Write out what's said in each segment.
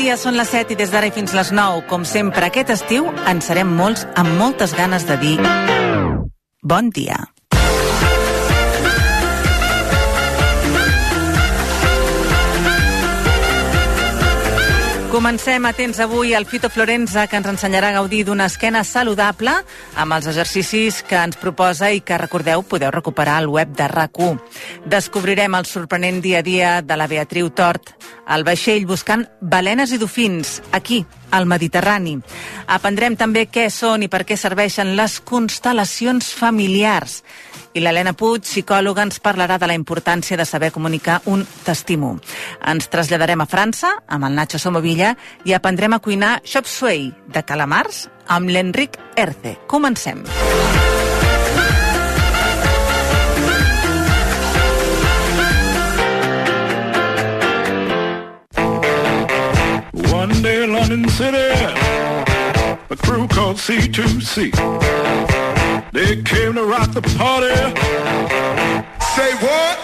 dia, són les 7 i des d'ara i fins les 9. Com sempre, aquest estiu en serem molts amb moltes ganes de dir bon dia. Comencem atents avui al Fito Florenza, que ens ensenyarà a gaudir d'una esquena saludable amb els exercicis que ens proposa i que, recordeu, podeu recuperar al web de RAC1. Descobrirem el sorprenent dia a dia de la Beatriu Tort al vaixell buscant balenes i dofins, aquí, al Mediterrani. Aprendrem també què són i per què serveixen les constel·lacions familiars. I l'Helena Puig, psicòloga, ens parlarà de la importància de saber comunicar un testimó. Ens traslladarem a França amb el Nacho Somovilla i aprendrem a cuinar chop suey de calamars amb l'Enric Erce. Comencem. One day in London City, a crew called C2C. They came to rock the party. Say what?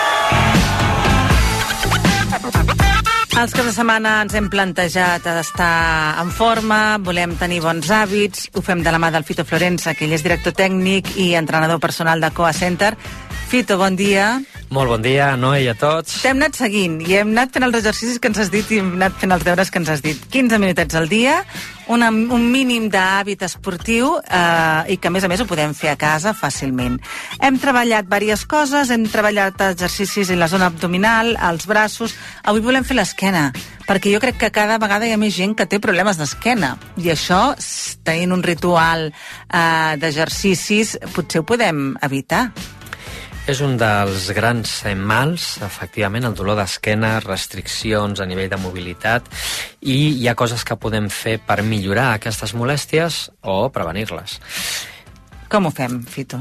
Els caps de setmana ens hem plantejat estar en forma, volem tenir bons hàbits, ho fem de la mà del Fito Florenza, que ell és director tècnic i entrenador personal de Coa Center. Fito, bon dia. Molt bon dia, Noé, i a tots. T'hem anat seguint i hem anat fent els exercicis que ens has dit i hem anat fent els deures que ens has dit. 15 minutets al dia, un mínim d'hàbit esportiu i que, a més, ho podem fer a casa fàcilment. Hem treballat diverses coses, hem treballat exercicis en la zona abdominal, els braços. Avui volem fer l'esquena, perquè jo crec que cada vegada hi ha més gent que té problemes d'esquena. I això, tenint un ritual d'exercicis, potser ho podem evitar. És un dels grans mals, efectivament, el dolor d'esquena, restriccions a nivell de mobilitat, i hi ha coses que podem fer per millorar aquestes molèsties o prevenir-les. Com ho fem, Fito?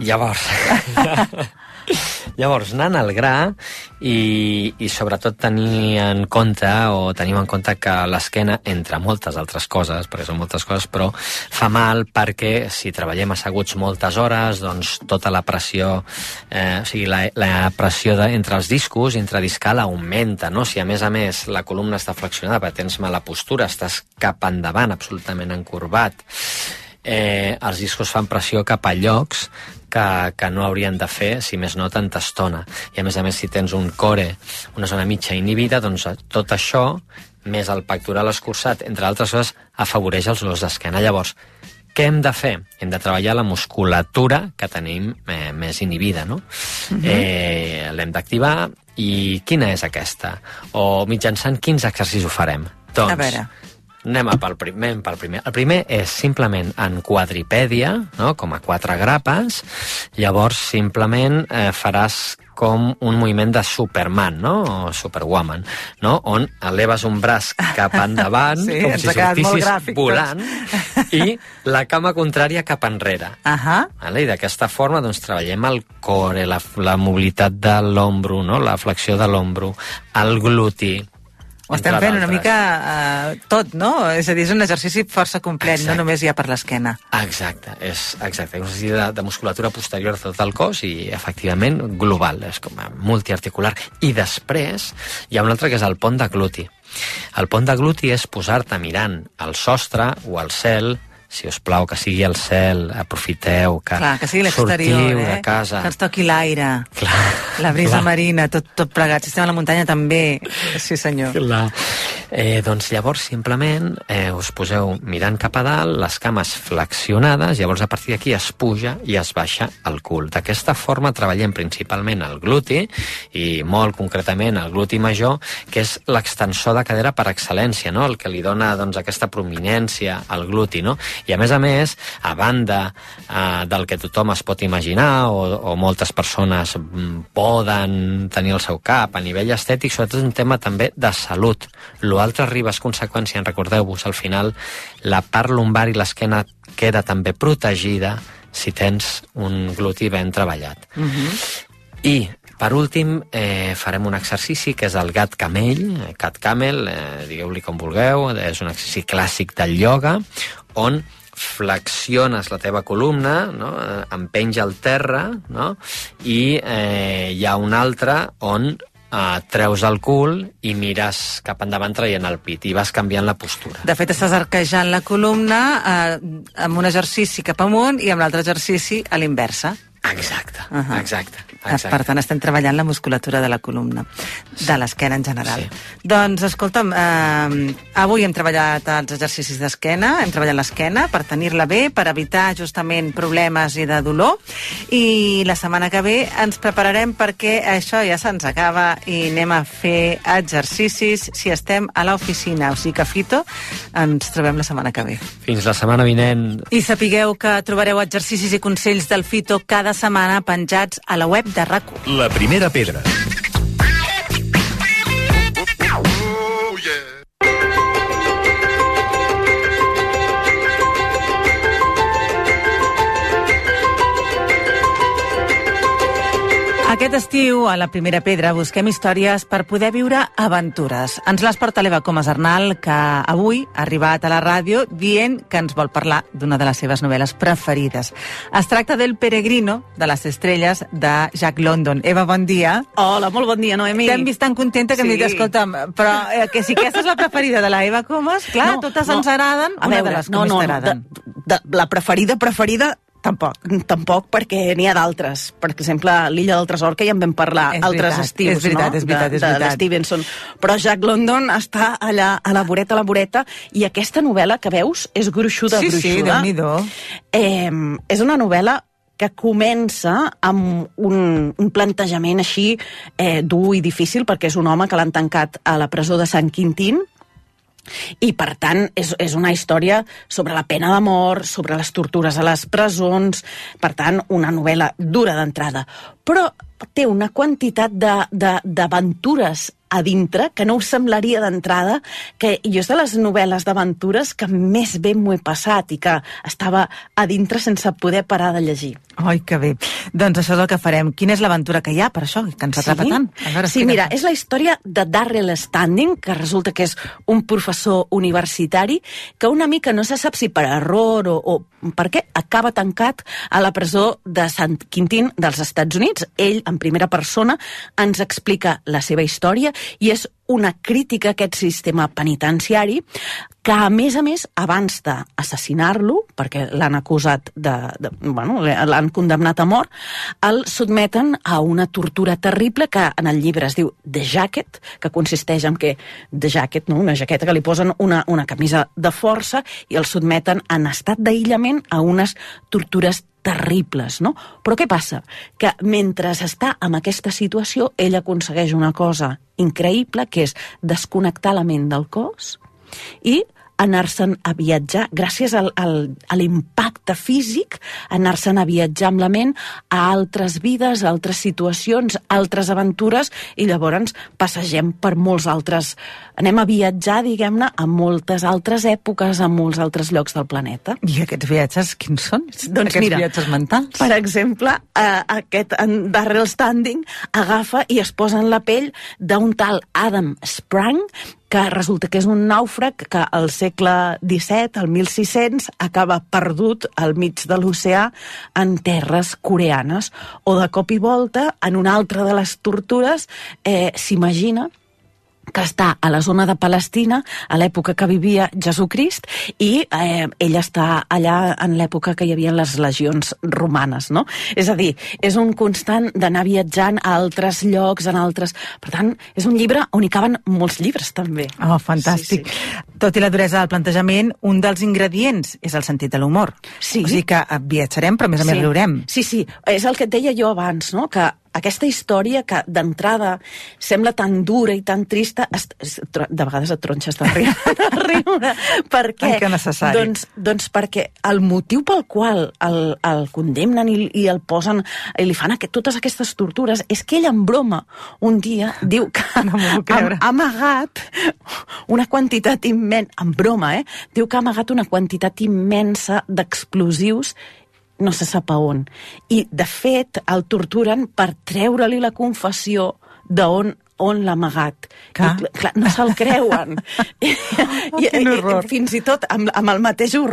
Llavors, anant al gra i sobretot tenim en compte que l'esquena, entre moltes altres coses, perquè són moltes coses, però fa mal perquè si treballem asseguts moltes hores, doncs tota la pressió, la pressió entre els discos intradiscal augmenta, no? Si a més la columna està flexionada perquè tens mala postura, estàs cap endavant, absolutament encorbat, els discos fan pressió cap a llocs que no haurien de fer, si més no, tanta estona. I a més, si tens un core, una zona mitja inhibida, doncs tot això, més el pectoral escurçat, entre altres coses, afavoreix els dolors d'esquena. Llavors, què hem de fer? Hem de treballar la musculatura que tenim més inhibida, no? L'hem d'activar. I quina és aquesta? O mitjançant quins exercicis ho farem? Doncs, a veure, anem pel primer. El primer és simplement en quadripèdia, no? Com a 4 grapes. Llavors, simplement faràs com un moviment de Superman, no? O Superwoman, no? On eleves un braç cap endavant, sí, com si sortissis volant, i la cama contrària cap enrere. I d'aquesta forma doncs, treballem el core, la mobilitat de l'ombro, no? La flexió de l'ombro, el gluti. Ho estem fent una mica tot, no? És a dir, és un exercici força complet, no només ja per l'esquena. Exacte, és un exercici de musculatura posterior de tot el cos i, efectivament, global, és com multiarticular. I després hi ha un altre que és el pont de gluti. El pont de gluti és posar-te mirant al sostre o al cel. Si us plau, que sigui el cel, aprofiteu, que sortiu de casa. Que ens toqui l'aire, la brisa marina, tot plegat. Si estem a la muntanya també, sí senyor. Doncs llavors simplement us poseu mirant cap a dalt, les cames flexionades, llavors a partir d'aquí es puja i es baixa el cul. D'aquesta forma treballem principalment el gluti i molt concretament el gluti major, que és l'extensor de cadera per excel·lència, no? El que li dona doncs, aquesta prominència al gluti, no? I a més, a banda del que tothom es pot imaginar o moltes persones poden tenir al seu cap a nivell estètic, sobretot un tema també de salut. L'altre arriba a conseqüència, recordeu-vos, al final la part lumbar i l'esquena queda també protegida si tens un gluti ben treballat. I per últim, farem un exercici que és el gat camell, cat camel, digueu-li com vulgueu, és un exercici clàssic del ioga, on flexiones la teva columna, no? Empenja al terra, no? I hi ha un altre on treus el cul i mires cap endavant traient el pit i vas canviant la postura. De fet, estàs arquejant la columna amb un exercici cap amunt i amb l'altre exercici a l'inversa. Exacte, exacte. Per tant, estem treballant la musculatura de la columna, de l'esquena en general. Doncs, escolta'm, avui hem treballat els exercicis d'esquena, hem treballat l'esquena per tenir-la bé, per evitar justament problemes i de dolor, i la setmana que ve ens prepararem perquè això ja se'ns acaba i anem a fer exercicis si estem a l'oficina. O sigui que, Fito, ens trobem la setmana que ve. Fins la setmana vinent. I sapigueu que trobareu exercicis i consells del Fito cada setmana penjats a la web de RAC1. La primera pedra. Aquest estiu, a la Primera Pedra, busquem històries per poder viure aventures. Ens les porta l'Eva Comas Arnal, que avui ha arribat a la ràdio dient que ens vol parlar d'una de les seves novel·les preferides. Es tracta del Peregrino de les estrelles de Jack London. Eva, bon dia. Hola, molt bon dia, Noemi. T'hem vist tan contenta que hem dit, escolta'm, però que si aquesta és la preferida de la Eva Comas, clar, totes ens agraden, una de les que més t'agraden. La preferida, tampoc, perquè n'hi ha d'altres. Per exemple, l'Illa del Tresor, que ja en vam parlar altres estius, és veritat. de Stevenson. Però Jack London està allà a la voreta, i aquesta novel·la que veus és gruixuda. Sí, Déu-n'hi-do. És una novel·la que comença amb un plantejament així dur i difícil, perquè és un home que l'han tancat a la presó de Sant Quintín, i per tant és una història sobre la pena de mort, sobre les tortures a les presons, per tant una novel·la dura d'entrada, però té una quantitat d'aventures a dintre que no us semblaria d'entrada, que jo és de les novel·les d'aventures que més bé m'ho he passat i que estava a dintre sense poder parar de llegir. Ai, que bé. Doncs això és el que farem. Quina és l'aventura que hi ha per això, que ens atrapa tant? Sí, mira, és la història de Darrell Standing, que resulta que és un professor universitari que una mica no se sap si per error o per què acaba tancat a la presó de Sant Quintín dels Estats Units. Ell, en primera persona, ens explica la seva història i és una crítica a aquest sistema penitenciari que, a més, abans d'assassinar-lo, perquè l'han acusat l'han condemnat a mort, el sotmeten a una tortura terrible que en el llibre es diu The Jacket, que consisteix en que The Jacket, una jaqueta que li posen una camisa de força i el sotmeten en estat d'aïllament a unes tortures terribles, no? Però què passa? Que mentre està en aquesta situació, ell aconsegueix una cosa increïble, que és desconnectar la ment del cos i anar-se'n a viatjar, gràcies a l'impacte físic, anar-se'n a viatjar amb la ment a altres vides, a altres situacions, altres aventures, i llavors passegem per molts altres... Anem a viatjar, diguem-ne, a moltes altres èpoques, a molts altres llocs del planeta. I aquests viatges, quins són? Doncs aquests mira, viatges mentals? Per exemple, aquest Darrell Standing agafa i es posa en la pell d'un tal Adam Sprang, que resulta que és un nàufrag que al segle XVII, al 1600, acaba perdut al mig de l'oceà en terres coreanes. O de cop i volta, en una altra de les tortures, s'imagina que està a la zona de Palestina a l'època que vivia Jesucrist i ell està allà en l'època que hi havia les legions romanes, no? És a dir, és un constant d'anar viatjant a altres llocs, en altres... Per tant, és un llibre on hi caben molts llibres, també. Oh, fantàstic. Sí. Tot i la duresa del plantejament, un dels ingredients és el sentit de l'humor. Sí. O sigui que viatjarem, però a més riurem. Sí, és el que et deia jo abans, no? Que aquesta història que d'entrada sembla tan dura i tan trista, de vegades et tronxes de riure. Per què? Que necessari. Doncs perquè el motiu pel qual el condemnen i el posen, i li fan totes aquestes tortures, és que ell en broma un dia diu que ha amagat una quantitat immensa, en broma, diu que ha amagat una quantitat immensa d'explosius no se sap a on. I, de fet, el torturen per treure-li la confessió d'on l'ha amagat. Clar, no se'l creuen. Quin horror. Fins i tot, amb el mateix horror,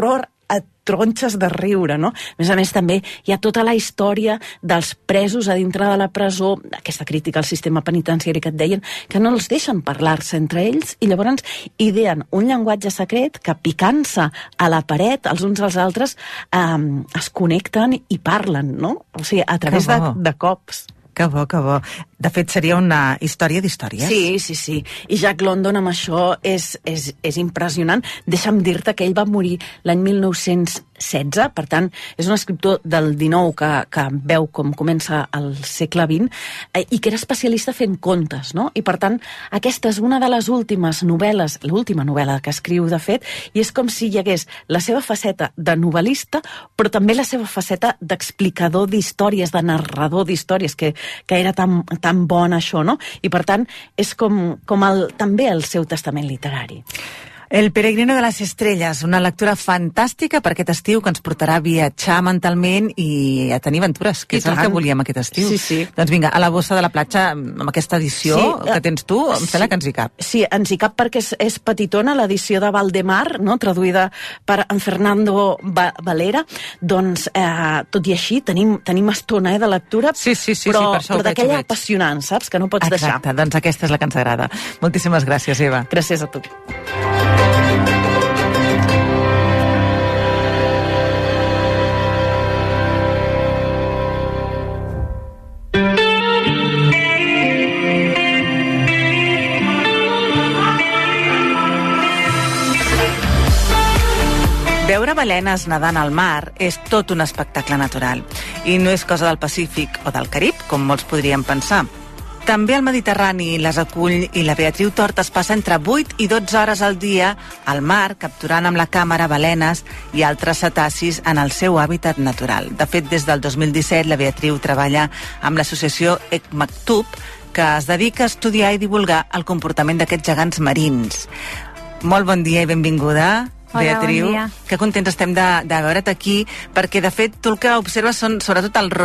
et tronxes de riure, no? A més, també hi ha tota la història dels presos a dintre de la presó, aquesta crítica al sistema penitenciari que et deien, que no els deixen parlar-se entre ells i llavors ideen un llenguatge secret que picant-se a la paret els uns als altres es connecten i parlen, no? O sigui, a través de cops. Que bo, que bo. De fet, seria una història d'històries. Sí. I Jack London amb això és impressionant. Deixa'm dir-te que ell va morir l'any 1916, per tant, és un escriptor del XIX que veu com comença el segle XX i que era especialista fent contes, no? I per tant, aquesta és una de les últimes novel·les, l'última novel·la que escriu, de fet, i és com si hi hagués la seva faceta de novel·lista, però també la seva faceta d'explicador d'històries, de narrador d'històries, que era tan bon això, no? I per tant, és com també el seu testament literari. El peregrino de les estrelles, una lectura fantàstica per aquest estiu que ens portarà a viatjar mentalment i a tenir aventures, que és el que volíem aquest estiu. Sí. Doncs vinga, a la bossa de la platja, amb aquesta edició que tens tu, em sembla que ens hi cap. Sí, ens hi cap perquè és petitona, l'edició de Valdemar, no? Traduïda per en Fernando Valera. Doncs, tot i així, tenim estona de lectura, però d'aquella apassionant, saps? Que no pots deixar. Exacte, doncs aquesta és la que ens agrada. Moltíssimes gràcies, Eva. Gràcies a tu. Veure balenes nedant al mar és tot un espectacle natural i no és cosa del Pacífic o del Carib, com molts podrien pensar. També el Mediterrani les acull i la Beatriu Tort es passa entre 8 i 12 hores al dia al mar, capturant amb la càmera balenes i altres cetacis en el seu hàbitat natural. De fet, des del 2017, la Beatriu treballa amb l'associació ECMACTUB, que es dedica a estudiar i divulgar el comportament d'aquests gegants marins. Molt bon dia i benvinguda. Hola, Beatriu, bon dia. que contents estem de veure't aquí, perquè de fet tu el que observes són sobretot el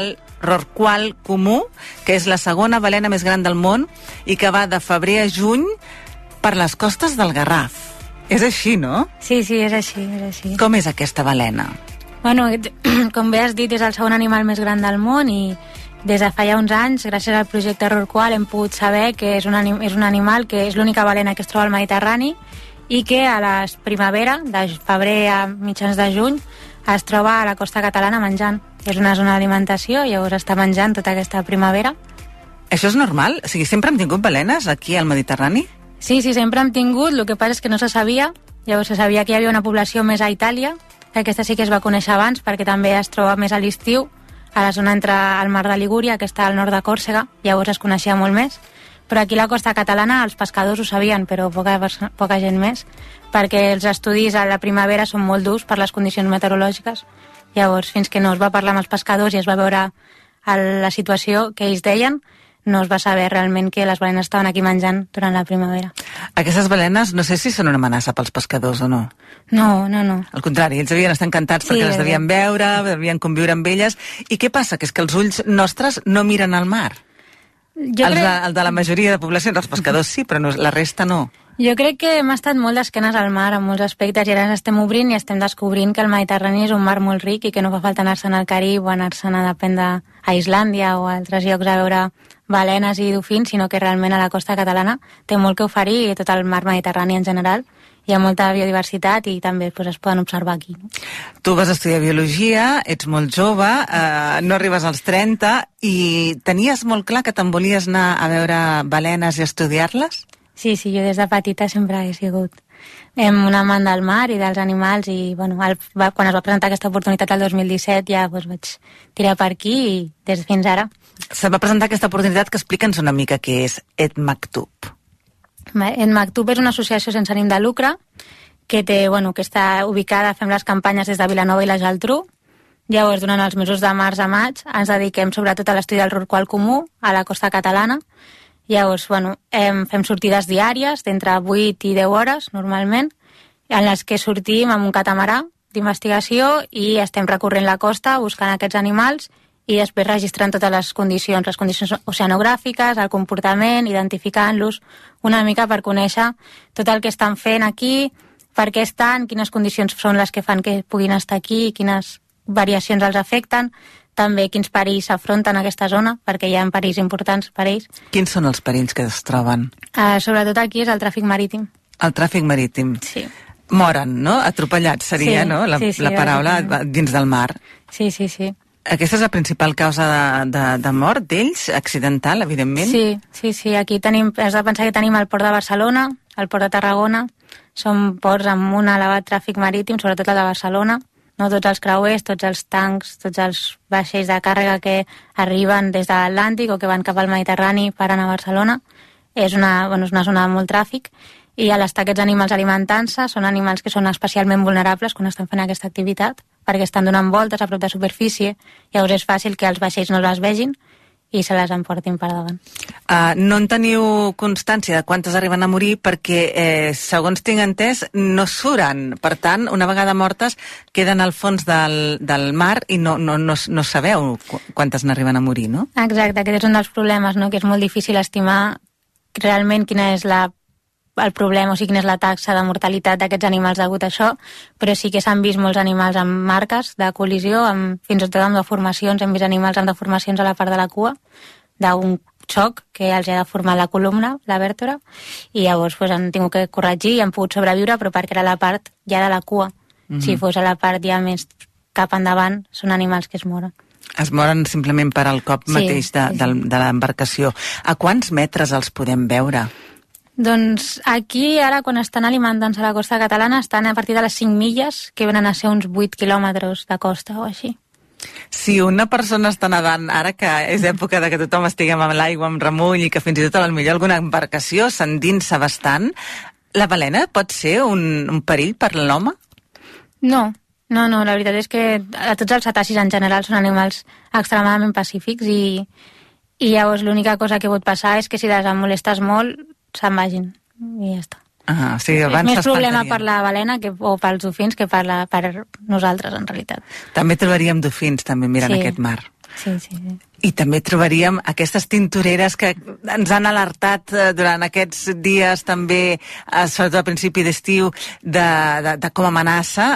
rorqual comú, que és la segona balena més gran del món i que va de febrer a juny per les costes del Garraf. És així, no? Sí, és així. Com és aquesta balena? Bueno, com bé has dit, és el segon animal més gran del món i des de fa ja uns anys, gràcies al projecte Rorqual, hem pogut saber que és un animal que és l'única balena que es troba al Mediterrani i que a la primavera, de febrer a mitjans de juny, es troba a la costa catalana menjant. És una zona d'alimentació i llavors està menjant tota aquesta primavera. Això és normal? O sigui, sempre hem tingut balenes aquí al Mediterrani? Sí, sempre hem tingut, el que passa és que no se sabia. Llavors se sabia que hi havia una població més a Itàlia, que aquesta sí que es va conèixer abans perquè també es troba més a l'estiu, a la zona entre el mar de Ligúria, que està al nord de Còrsega, llavors es coneixia molt més. Però aquí a la costa catalana els pescadors ho sabien, però poca gent més, perquè els estudis a la primavera són molt durs per les condicions meteorològiques. Llavors, fins que no es va parlar amb els pescadors i es va veure la situació que ells deien, no es va saber realment que les balenes estaven aquí menjant durant la primavera. Aquestes balenes no sé si són una amenaça pels pescadors o no. No. Al contrari, ells devien estar encantats perquè les devien veure, devien conviure amb elles. I què passa? Que és que els ulls nostres no miren al mar. El de la majoria de poblacions, els pescadors sí, però la resta no. Jo crec que hem estat molt d'esquenes al mar en molts aspectes i ara ens estem obrint i estem descobrint que el Mediterrani és un mar molt ric i que no fa falta anar-se'n al Carib o anar-se'n a dependre a Islàndia o a altres llocs a veure balenes i dofins, sinó que realment a la costa catalana té molt que oferir i tot el mar Mediterrani en general. Hi ha molta biodiversitat i també es poden observar aquí. Tu vas estudiar biologia, ets molt jove, no arribes als 30 i tenies molt clar que te'n volies anar a veure balenes i estudiar-les? Sí, jo des de petita sempre he sigut un amant del mar i dels animals i quan es va presentar aquesta oportunitat el 2017 ja vaig tirar per aquí i fins ara. Se va presentar aquesta oportunitat, que explica'ns una mica què és ECMACTUB. ECMACTUB és una associació sense ànim de lucre que està ubicada, fem les campanyes des de Vilanova i la Geltrú. Llavors, durant els mesos de març a maig, ens dediquem sobretot a l'estudi del rorqual comú a la costa catalana. Llavors, fem sortides diàries d'entre 8 i 10 hores, normalment, en les que sortim amb un catamarà d'investigació i estem recorrent la costa buscant aquests animals i després registrant totes les condicions oceanogràfiques, el comportament, identificant-los una mica per conèixer tot el que estan fent aquí, per què estan, quines condicions són les que fan que puguin estar aquí, quines variacions els afecten, també quins perills s'afronten a aquesta zona, perquè hi ha perills importants per ells. Quins són els perills que es troben? Sobretot aquí és el tràfic marítim. El tràfic marítim. Sí. Moren, no? Atropellats seria, Sí, no? La paraula dins del mar. Sí. Aquesta és la principal causa de mort d'ells, accidental, evidentment? Sí. Aquí has de pensar que tenim el port de Barcelona, el port de Tarragona, són ports amb un elevat tràfic marítim, sobretot el de Barcelona, no? Tots els creuers, tots els tancs, tots els vaixells de càrrega que arriben des de l'Atlàntic o que van cap al Mediterrani paren a Barcelona. És una zona de molt tràfic, i a l'estar aquests animals alimentant-se són animals que són especialment vulnerables quan estan fent aquesta activitat, perquè estan donant voltes a prop de superfície, llavors és fàcil que els vaixells no les vegin i se les emportin per davant. No en teniu constància de quantes arriben a morir perquè, segons tinc entès, no suren. Per tant, una vegada mortes, queden al fons del mar i no sabeu quantes n'arriben a morir, no? Exacte, aquest és un dels problemes, no? Que és molt difícil estimar realment quina és el problema, o sigui, quina és la taxa de mortalitat d'aquests animals degut a això, però sí que s'han vist molts animals amb marques de col·lisió, fins i tot amb deformacions, hem vist animals amb deformacions a la part de la cua, d'un xoc que els ha deformat la columna, la vèrtebra, i llavors han tingut que corregir i han pogut sobreviure, però perquè era la part ja de la cua. Si fos a la part ja més cap endavant, són animals que es moren. Es moren simplement per al cop mateix de l'embarcació. A quants metres els podem veure? Doncs aquí, ara, quan estan alimentant-se a la costa catalana, estan a partir de les 5 milles, que venen a ser uns 8 quilòmetres de costa o així. Si una persona està nedant, ara que és època de que tothom estiguem amb l'aigua, amb remull, i que fins i tot potser alguna embarcació s'endinsa bastant, la balena pot ser un perill per l'home? No, la veritat és que tots els cetacis en general són animals extremadament pacífics i llavors l'única cosa que pot passar és que si les molestes molt se'n vagin i ja està. O sigui, és més problema per la balena o pels dofins que per nosaltres, en realitat. També trobaríem dofins, també, mirant aquest mar. Sí. I també trobaríem aquestes tintoreres que ens han alertat durant aquests dies també, sobretot a principi d'estiu, de com amenaça.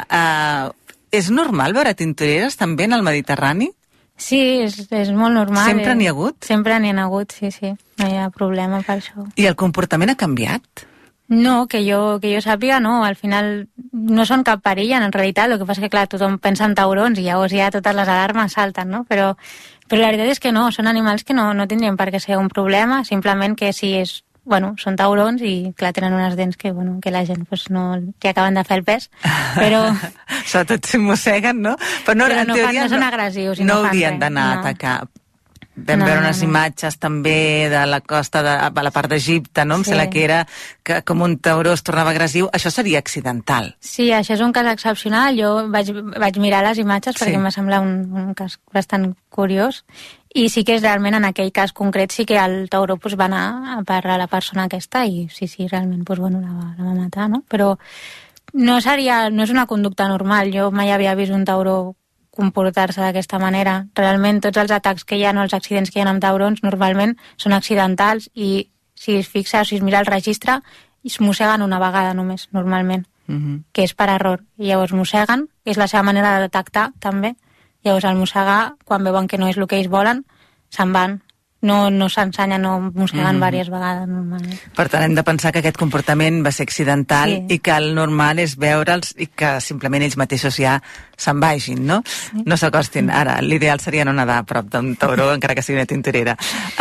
És normal veure tintoreres també en el Mediterrani? Sí, és molt normal. Sempre n'hi ha hagut? Sempre n'hi ha hagut, sí. No hi ha problema per això. I el comportament ha canviat? No, que jo sàpiga, no. Al final no són cap perill, en realitat. El que passa és que, clar, tothom pensa en taurons i llavors ja totes les alarmes salten, no? Però la veritat és que no, són animals que no tindrien per què ser un problema, simplement que si és... són taurons i, clar, tenen unes dents que la gent no li acaben de fer el pes, però... Sobretot si mosseguen, no? Però no són agressius. No haurien d'anar a atacar. Vam veure unes imatges també de la costa, a la part d'Egipte, no? Em sembla que era que com un tauró es tornava agressiu. Això seria accidental. Sí, això és un cas excepcional. Jo vaig mirar les imatges perquè em va semblar un cas bastant curiós. I sí que és realment en aquell cas concret sí que el tauró va anar a parar la persona aquesta i sí, realment la va matar, no? Però no és una conducta normal. Jo mai havia vist un tauró comportar-se d'aquesta manera. Realment tots els atacs que hi ha o els accidents que hi ha amb taurons normalment són accidentals i si es fixa o si es mira el registre es mosseguen una vegada només, normalment, que és per error. I llavors mosseguen, és la seva manera de detectar també. Llavors al mossegar, quan veuen que no és el que ells volen, se'n van. No s'ensenyen, no mosseguen diverses vegades normalment. Per tant, hem de pensar que aquest comportament va ser accidental i que el normal és veure'ls i que simplement ells mateixos ja se'n vagin, no? No s'acostin. Ara, l'ideal seria no nedar a prop d'un tauró, encara que sigui una tintorera.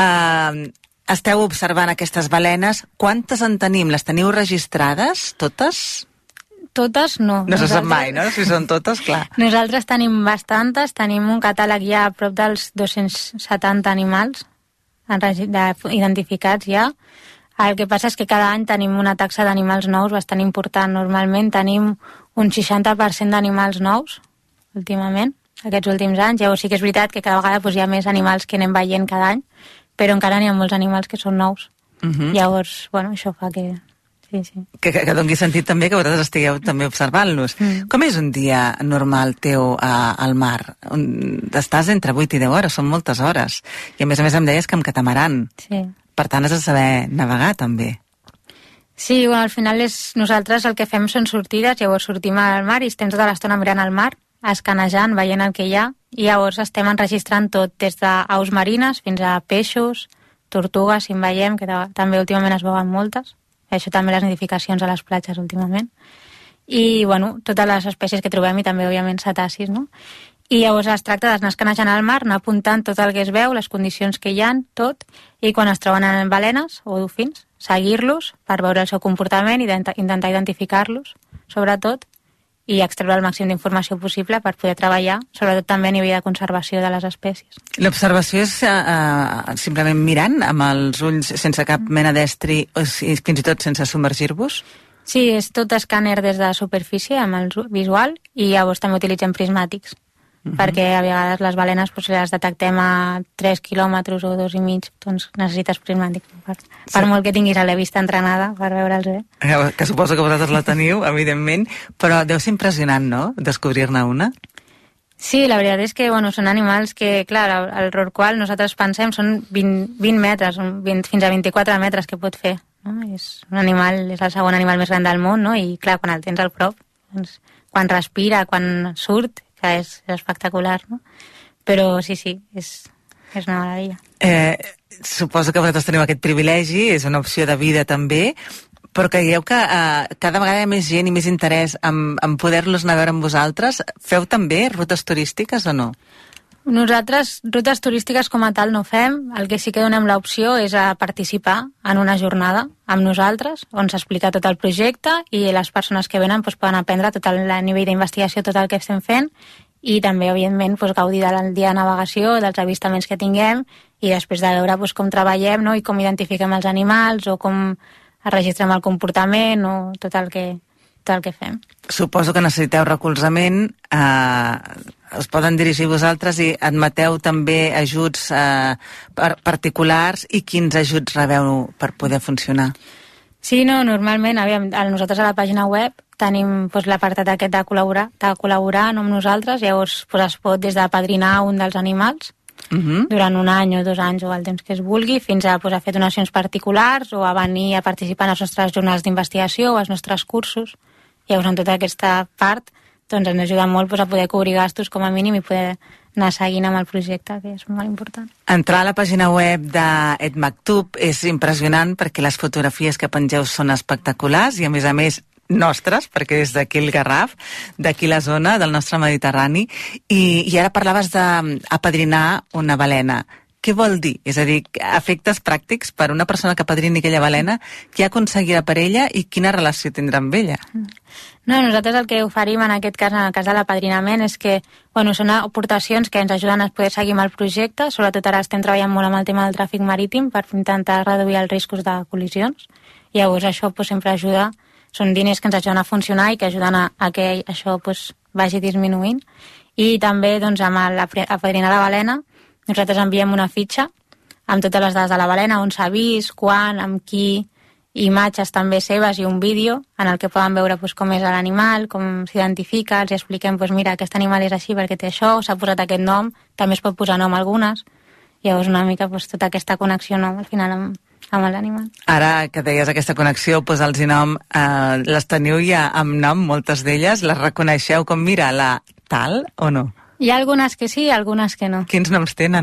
Esteu observant aquestes balenes. Quantes en tenim? Les teniu registrades, totes? Totes no. No se sap mai, no? Si són totes, clar. Nosaltres tenim bastantes, tenim un catàleg ja a prop dels 270 animals identificats ja. El que passa és que cada any tenim una taxa d'animals nous bastant important. Normalment tenim un 60% d'animals nous, últimament, aquests últims anys. Llavors sí que és veritat que cada vegada hi ha més animals que anem veient cada any, però encara n'hi ha molts animals que són nous. Llavors, això fa que... Sí. Que doni sentit també que vosaltres estigueu també observant-los. Com és un dia normal teu al mar? Estàs entre 8 i 10 hores, són moltes hores. I a més em deies que amb catamaran. Sí. Per tant has de saber navegar també. Sí, bueno, al final nosaltres el que fem són sortides, llavors sortim al mar i estem tota l'estona mirant al mar, escanejant, veient el que hi ha, i llavors estem enregistrant tot, des d'aus marines fins a peixos, tortugues, si en veiem, que també últimament es veuen moltes, i això també les nidificacions a les platges últimament, i bueno, totes les espècies que trobem i també, òbviament, cetacis, no? I llavors es tracta d'anar escanejant al mar, anar apuntant tot el que es veu, les condicions que hi ha, tot, i quan es troben en balenes o dofins, seguir-los per veure el seu comportament i intentar identificar-los, sobretot, i extreure el màxim d'informació possible per poder treballar, sobretot també a nivell de conservació de les espècies. L'observació és simplement mirant, amb els ulls sense cap mena d'estri, o fins i tot sense submergir-vos? Sí, és tot escàner des de superfície, amb el visual, i llavors també utilitzem prismàtics, perquè a vegades les balenes, si les detectem a 3 quilòmetres o 2,5, doncs necessites prismàtics per molt que tinguis a la vista entrenada per veure'ls bé. Que suposo que vosaltres la teniu, evidentment, però deu ser impressionant, no?, descobrir-ne una. Sí, la veritat és que són animals que, clar, el rorqual nosaltres pensem són 20 metres, fins a 24 metres que pot fer, no? És un animal, és el segon animal més gran del món, no? I clar, quan el tens al prop, doncs, quan respira, quan surt, que és espectacular, no? Però sí, és una meravella. Suposo que vosaltres teniu aquest privilegi, és una opció de vida també, però creieu que cada vegada hi ha més gent i més interès en poder-los anar a veure amb vosaltres. Feu també rutes turístiques o no? Nosaltres rutes turístiques com a tal no fem, el que sí que donem l'opció és a participar en una jornada amb nosaltres, on s'explica tot el projecte i les persones que venen poden aprendre tot el nivell d'investigació, tot el que estem fent, i també, evidentment, gaudir del dia de navegació, dels avistaments que tinguem, i després de veure com treballem, no? I com identifiquem els animals, o com registrem el comportament, o tot el que fem. Suposo que necessiteu recolzament, us poden dirigir vosaltres i admeteu també ajuts particulars, i quins ajuts rebeu per poder funcionar? Sí, no, normalment, nosaltres a la pàgina web tenim l'apartat aquest de col·laborar amb nosaltres, llavors es pot des de padrinar un dels animals durant 1 any o 2 anys o el temps que es vulgui, fins a fer donacions particulars o a venir a participar en les nostres jornades d'investigació o als nostres cursos. Llavors, en tota aquesta part, ens ajuda molt a poder cobrir gastos com a mínim i poder anar seguint amb el projecte, que és molt important. Entrar a la pàgina web d'Ed Maktub és impressionant perquè les fotografies que pengeu són espectaculars i, a més, nostres, perquè és d'aquí el Garraf, d'aquí la zona del nostre Mediterrani, i ara parlaves d'apadrinar una balena. Què vol dir? És a dir, efectes pràctics per una persona que apadrini aquella balena, qui aconseguirà per ella i quina relació tindrà amb ella? No, nosaltres el que oferim en aquest cas, en el cas de l'apadrinament, és que són aportacions que ens ajuden a poder seguir amb el projecte, sobretot ara estem treballant molt amb el tema del tràfic marítim per intentar reduir els riscos de col·lisions, i llavors això sempre ajuda, són diners que ens ajuden a funcionar i que ajuden a que això vagi disminuint. I també amb l'apadrinar la balena nosaltres enviem una fitxa amb totes les dades de la balena, on s'ha vist, quan, amb qui, imatges també seves i un vídeo en el que poden veure com és l'animal, com s'identifica, els expliquem, mira, aquest animal és així perquè té això, s'ha posat aquest nom, també es pot posar nom a algunes, llavors una mica tota aquesta connexió al final amb l'animal. Ara que deies aquesta connexió, posar-los nom, les teniu ja amb nom, moltes d'elles, les reconeixeu com, mira, la tal o no? Hi ha algunes que sí, algunes que no. Quins noms tenen?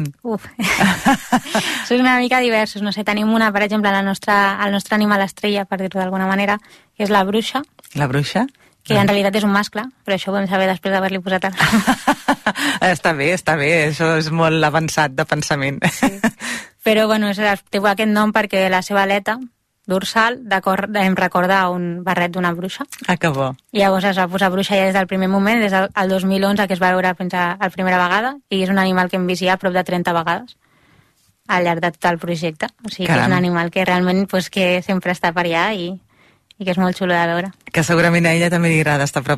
Són una mica diversos. No sé, tenim una, per exemple, el nostre animal estrella, per dir-ho d'alguna manera, que és la bruixa. La bruixa? Que en realitat és un mascle, però això ho vam saber després d'haver-li posat el nom. Està bé, això és molt avançat de pensament. Sí. Però, té aquest nom perquè la seva aleta dorsal em recorda un barret d'una bruixa. Que bo. I llavors es va posar bruixa ja des del primer moment, des del 2011 que es va veure la primera vegada, i és un animal que hem vist ja a prop de 30 vegades al llarg de tot el projecte. O sigui, que és un animal que realment que sempre està per allà i que és molt xulo de veure. Que segurament a ella també li agrada estar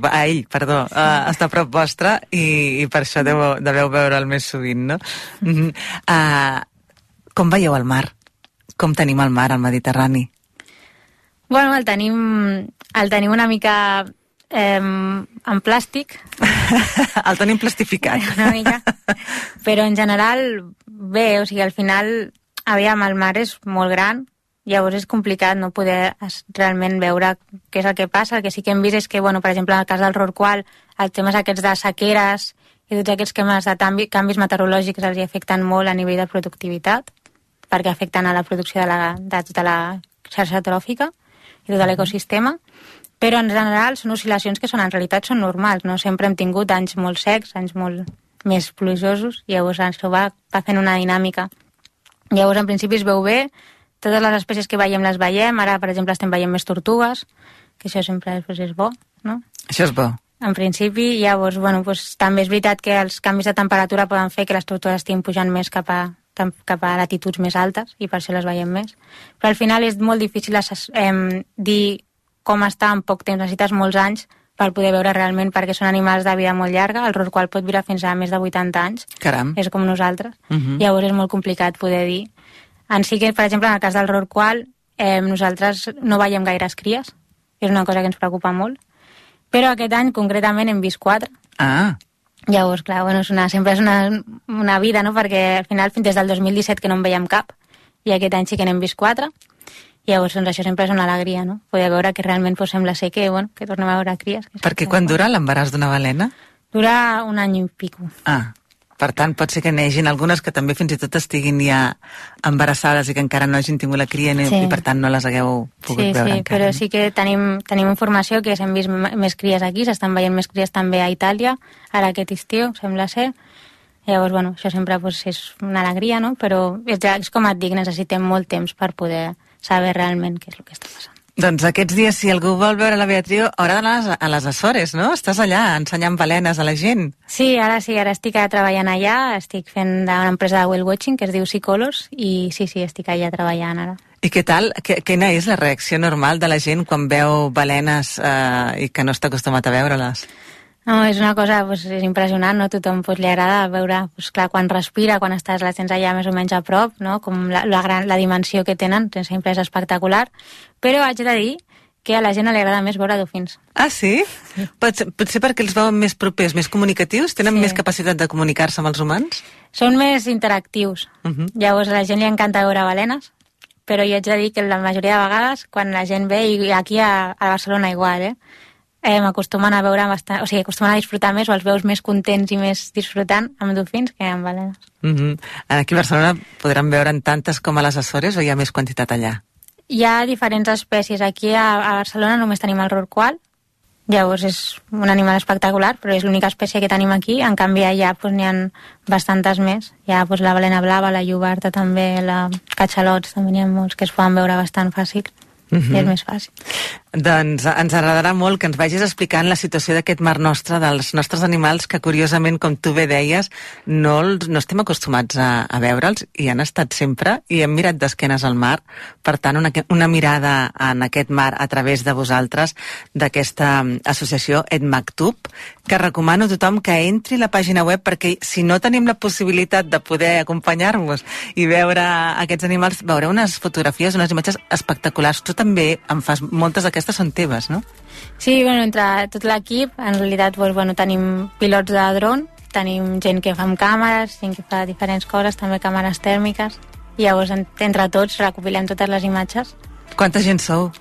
a prop vostre, i per això deveu veure'l més sovint, no? Com veieu el mar? Com tenim el mar al Mediterrani? El tenim una mica en plàstic. El tenim plastificat. Una mica. Però en general, bé, o sigui, al final, el mar és molt gran, llavors és complicat no poder realment veure què és el que passa. El que sí que hem vist és que, bueno, per exemple, en el cas del Rorqual, els temes aquests de sequeres i tots aquests temes de canvis meteorològics els hi afecten molt a nivell de productivitat, perquè afecten a la producció de tota la xarxa tròfica i tot l'ecosistema, però en general són oscil·lacions que en realitat són normals, no? Sempre hem tingut anys molt secs, anys molt més plujosos, i llavors això va fent una dinàmica. Llavors, en principi es veu bé, totes les espècies que veiem les veiem, ara, per exemple, estem veient més tortugues, que això sempre és bo, no? Això és bo. En principi, llavors, bueno, també és veritat que els canvis de temperatura poden fer que les tortugues estiguin pujant més cap a latituds més altes, i per això les veiem més. Però al final és molt difícil dir com està en poc temps, necessites molts anys per poder veure realment, perquè són animals de vida molt llarga, el Rorqual pot viure fins a més de 80 anys. Caram. És com nosaltres. Llavors és molt complicat poder dir. En sí que, per exemple, en el cas del Rorqual, nosaltres no veiem gaires cries, és una cosa que ens preocupa molt, però aquest any concretament hem vist 4. Ah. Llavors, clar, bueno, sempre és una vida, no?, perquè al final des del 2017 que no en veiem cap, i aquest any sí que n'hem vist 4. Llavors, doncs, això sempre és una alegria, no? Poder veure que realment sembla ser que tornem a veure cries. Perquè quan dura l'embaràs d'una balena? Dura 1 any i pico. Ah, per tant, pot ser que n'hi algunes que també fins i tot estiguin ja embarassades i que encara no hagin tingut la cria i per tant no les hagueu pogut veure encara. Però sí que tenim informació que s'han vist més cries aquí, s'estan veient més cries també a Itàlia, ara aquest estiu, sembla ser. Llavors, bueno, això sempre és una alegria, no? Però és com et dic, necessitem molt temps per poder saber realment què és el que està passant. Doncs aquests dies, si algú vol veure la Beatriu, haurà d'anar a les Açores, no? Estàs allà ensenyant balenes a la gent. Sí, ara estic treballant allà, estic fent d'una empresa de whale watching que es diu Sea Colors, i sí, estic allà treballant ara. I què tal? Quina és la reacció normal de la gent quan veu balenes i que no està acostumat a veure-les? No, és una cosa, és impressionant, no? Tothom li agrada veure, clar, quan respira, quan les tens allà més o menys a prop, no? Com la dimensió que tenen, sempre és espectacular, però haig de dir que a la gent li agrada més veure dofins. Ah, sí? Potser perquè els veuen més propers, més comunicatius? Tenen més capacitat de comunicar-se amb els humans? Són més interactius. Llavors a la gent li encanta veure balenes, però jo haig de dir que la majoria de vegades, quan la gent ve, i aquí a Barcelona igual, m'acostumen a veure bastant, acostumen a disfrutar més, o els veus més contents i més disfrutant amb dofins que amb balenes. Aquí a Barcelona podran veure'n tantes com a les Açores, o hi ha més quantitat allà? Hi ha diferents espècies. Aquí a Barcelona només tenim el Rorqual, llavors és un animal espectacular, però és l'única espècie que tenim aquí. En canvi allà n'hi ha bastantes més. Hi ha la balena blava, la llobarda també, la catxalots, també n'hi ha molts que es poden veure bastant fàcil. I és més fàcil. Doncs ens agradarà molt que ens vagis explicant la situació d'aquest mar nostre, dels nostres animals que, curiosament, com tu bé deies, no estem acostumats a veure'ls, i han estat sempre, i hem mirat d'esquenes al mar. Per tant, una mirada en aquest mar a través de vosaltres, d'aquesta associació EtMaktub, que recomano a tothom que entri a la pàgina web, perquè si no tenim la possibilitat de poder acompanyar-vos i veure aquests animals, veureu unes fotografies, unes imatges espectaculars. Tu també en fas, moltes d'aquestes són teves, no? Sí, entre tot l'equip, en realitat tenim pilots de dron, tenim gent que fa amb càmeres, gent que fa diferents coses, també càmeres tèrmiques, i llavors entre tots recopilem totes les imatges. Quanta gent sou?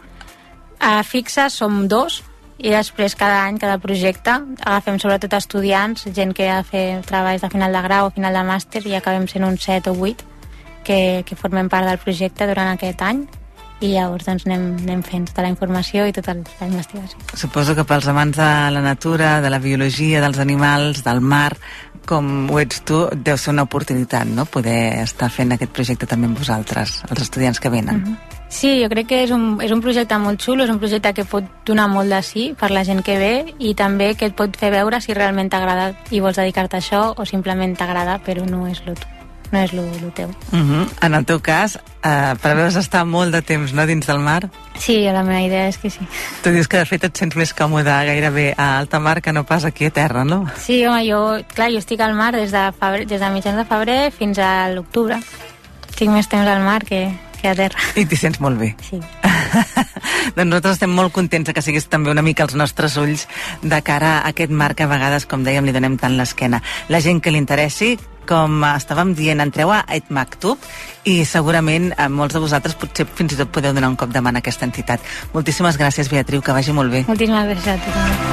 A fixa som 2, i després cada any, cada projecte, agafem sobretot estudiants, gent que ha de fer treballs de final de grau o final de màster, i acabem sent uns 7 o 8 que formem part del projecte durant aquest any, i llavors anem fent tota la informació i tota la investigació. Suposo que pels amants de la natura, de la biologia, dels animals, del mar, com ho ets tu, deu ser una oportunitat, no?, poder estar fent aquest projecte també amb vosaltres, els estudiants que venen. Sí, jo crec que és un projecte molt xulo, és un projecte que pot donar molt de sí per la gent que ve, i també que et pot fer veure si realment t'agrada i vols dedicar-te a això, o simplement t'agrada però no és lo teu. En el teu cas, preveus estar molt de temps, no?, dins del mar? Sí, la meva idea és que sí. Tu dius que de fet et sents més còmode gairebé a alta mar que no pas aquí a terra, no? Sí, home, jo estic al mar des de mitjans de febrer fins a l'octubre. Tinc més temps al mar que a terra. I t'hi sents molt bé. Sí. Doncs nosaltres estem molt contents que siguis també una mica els nostres ulls de cara a aquest mar que a vegades, com dèiem, li donem tant l'esquena. La gent que li interessi, com estàvem dient, entreu a Et Maktub i segurament molts de vosaltres potser fins i tot podeu donar un cop de mà a aquesta entitat. Moltíssimes gràcies, Beatriu, que vagi molt bé. Moltíssimes gràcies a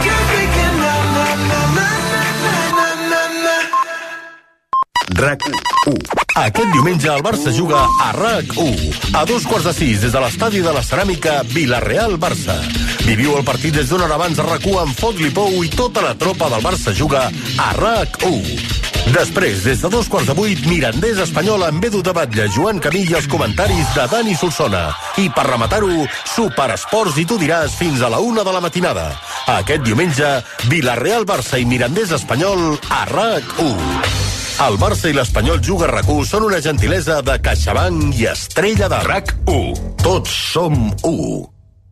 tu. RAC1. Aquest diumenge el Barça juga a RAC1. A 5:15 des de l'estadi de la Ceràmica Vila-real-Barça. Viviu el partit des d'una hora abans a RAC1 amb Fot-li Pou i tota la tropa del Barça juga a RAC1. Després, des de 7:15, Mirandés Espanyol amb Edu de Batlle, Joan Camí i els comentaris de Dani Solsona. I per rematar-ho, Superesports i tu diràs fins a la 1 de la matinada. Aquest diumenge, Vila-real-Barça i Mirandés Espanyol a RAC1. El Barça i l'Espanyol Juga RAC1 són una gentilesa de CaixaBank i Estrella de RAC1. Tots som 1.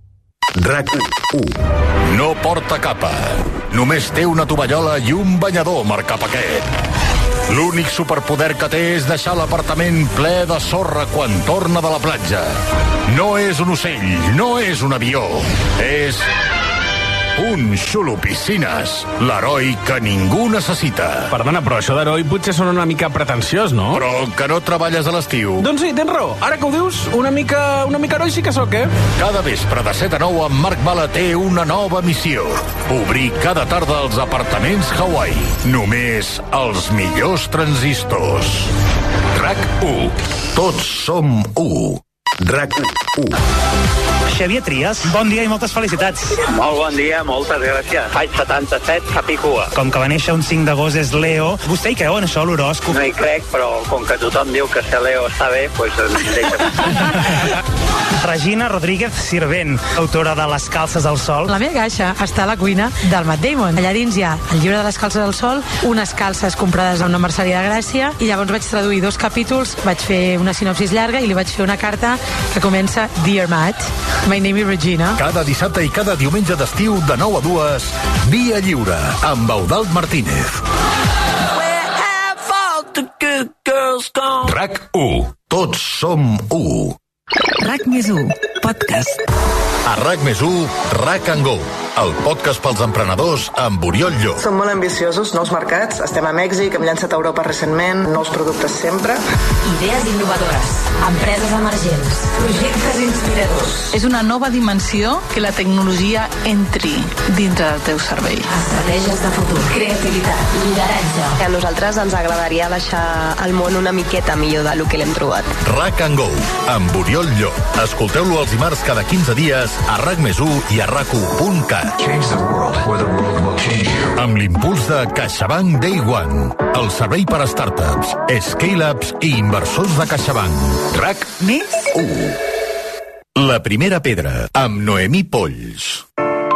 RAC1. No porta capa. Només té una tovallola i un banyador marcapaquet. L'únic superpoder que té és deixar l'apartament ple de sorra quan torna de la platja. No és un ocell, no és un avió. És un xulo-piscines, l'heroi que ningú necessita. Perdona, però això d'heroi potser sona una mica pretensiós, no? Però que no treballes a l'estiu. Doncs sí, tens raó. Ara que ho dius, una mica heroi sí que sóc, eh? Cada vespre de 7 a 9 en Marc Bala té una nova missió. Obrir cada tarda els apartaments Hawaii. Només els millors transistors. RAC1. Tots som 1. RAC1. Xavier Trias, bon dia i moltes felicitats. Molt bon dia, moltes gràcies. Faig 77, Capicua. Com que va néixer un 5 d'agost és Leo, vostè hi creu en això, l'horòscop? No hi crec, però com que tothom diu que ser Leo està bé, doncs deixa'm. Regina Rodríguez Sirvent, autora de Les calces al sol. La meva caixa està a la cuina del Matt Damon. Allà dins hi ha el llibre de les calces al sol, unes calces comprades a una merceria de Gràcia, i llavors vaig traduir 2 capítols, vaig fer una sinopsis llarga i li vaig fer una carta que comença Dear Matt, my name is Regina. Cada dissabte i cada diumenge d'estiu de 9 a 2, Via Lliure, amb Eudald Martínez. RAC1. Tots som 1. RAC+1, podcast. A RAC+1, RAC & Go, el podcast pels emprenedors amb Oriol Llop. Som molt ambiciosos, nous mercats, estem a Mèxic, hem llançat a Europa recentment, nous productes sempre. Idees innovadores, empreses emergents, projectes inspiradors. És una nova dimensió que la tecnologia entri dintre del teu cervell. Estratègies de futur, creativitat, lideratge. A nosaltres ens agradaria deixar el món una miqueta millor del que l'hem trobat. RAC & Go, amb Oriol Llop. Escolteu-lo els dimarts cada 15 dies a RAC+1 i a RAC1.cat. Amb l'impuls de CaixaBank Day One, el servei per a startups, scale-ups i inversors de CaixaBank. RAC+1. La primera pedra, amb Noemí Polls.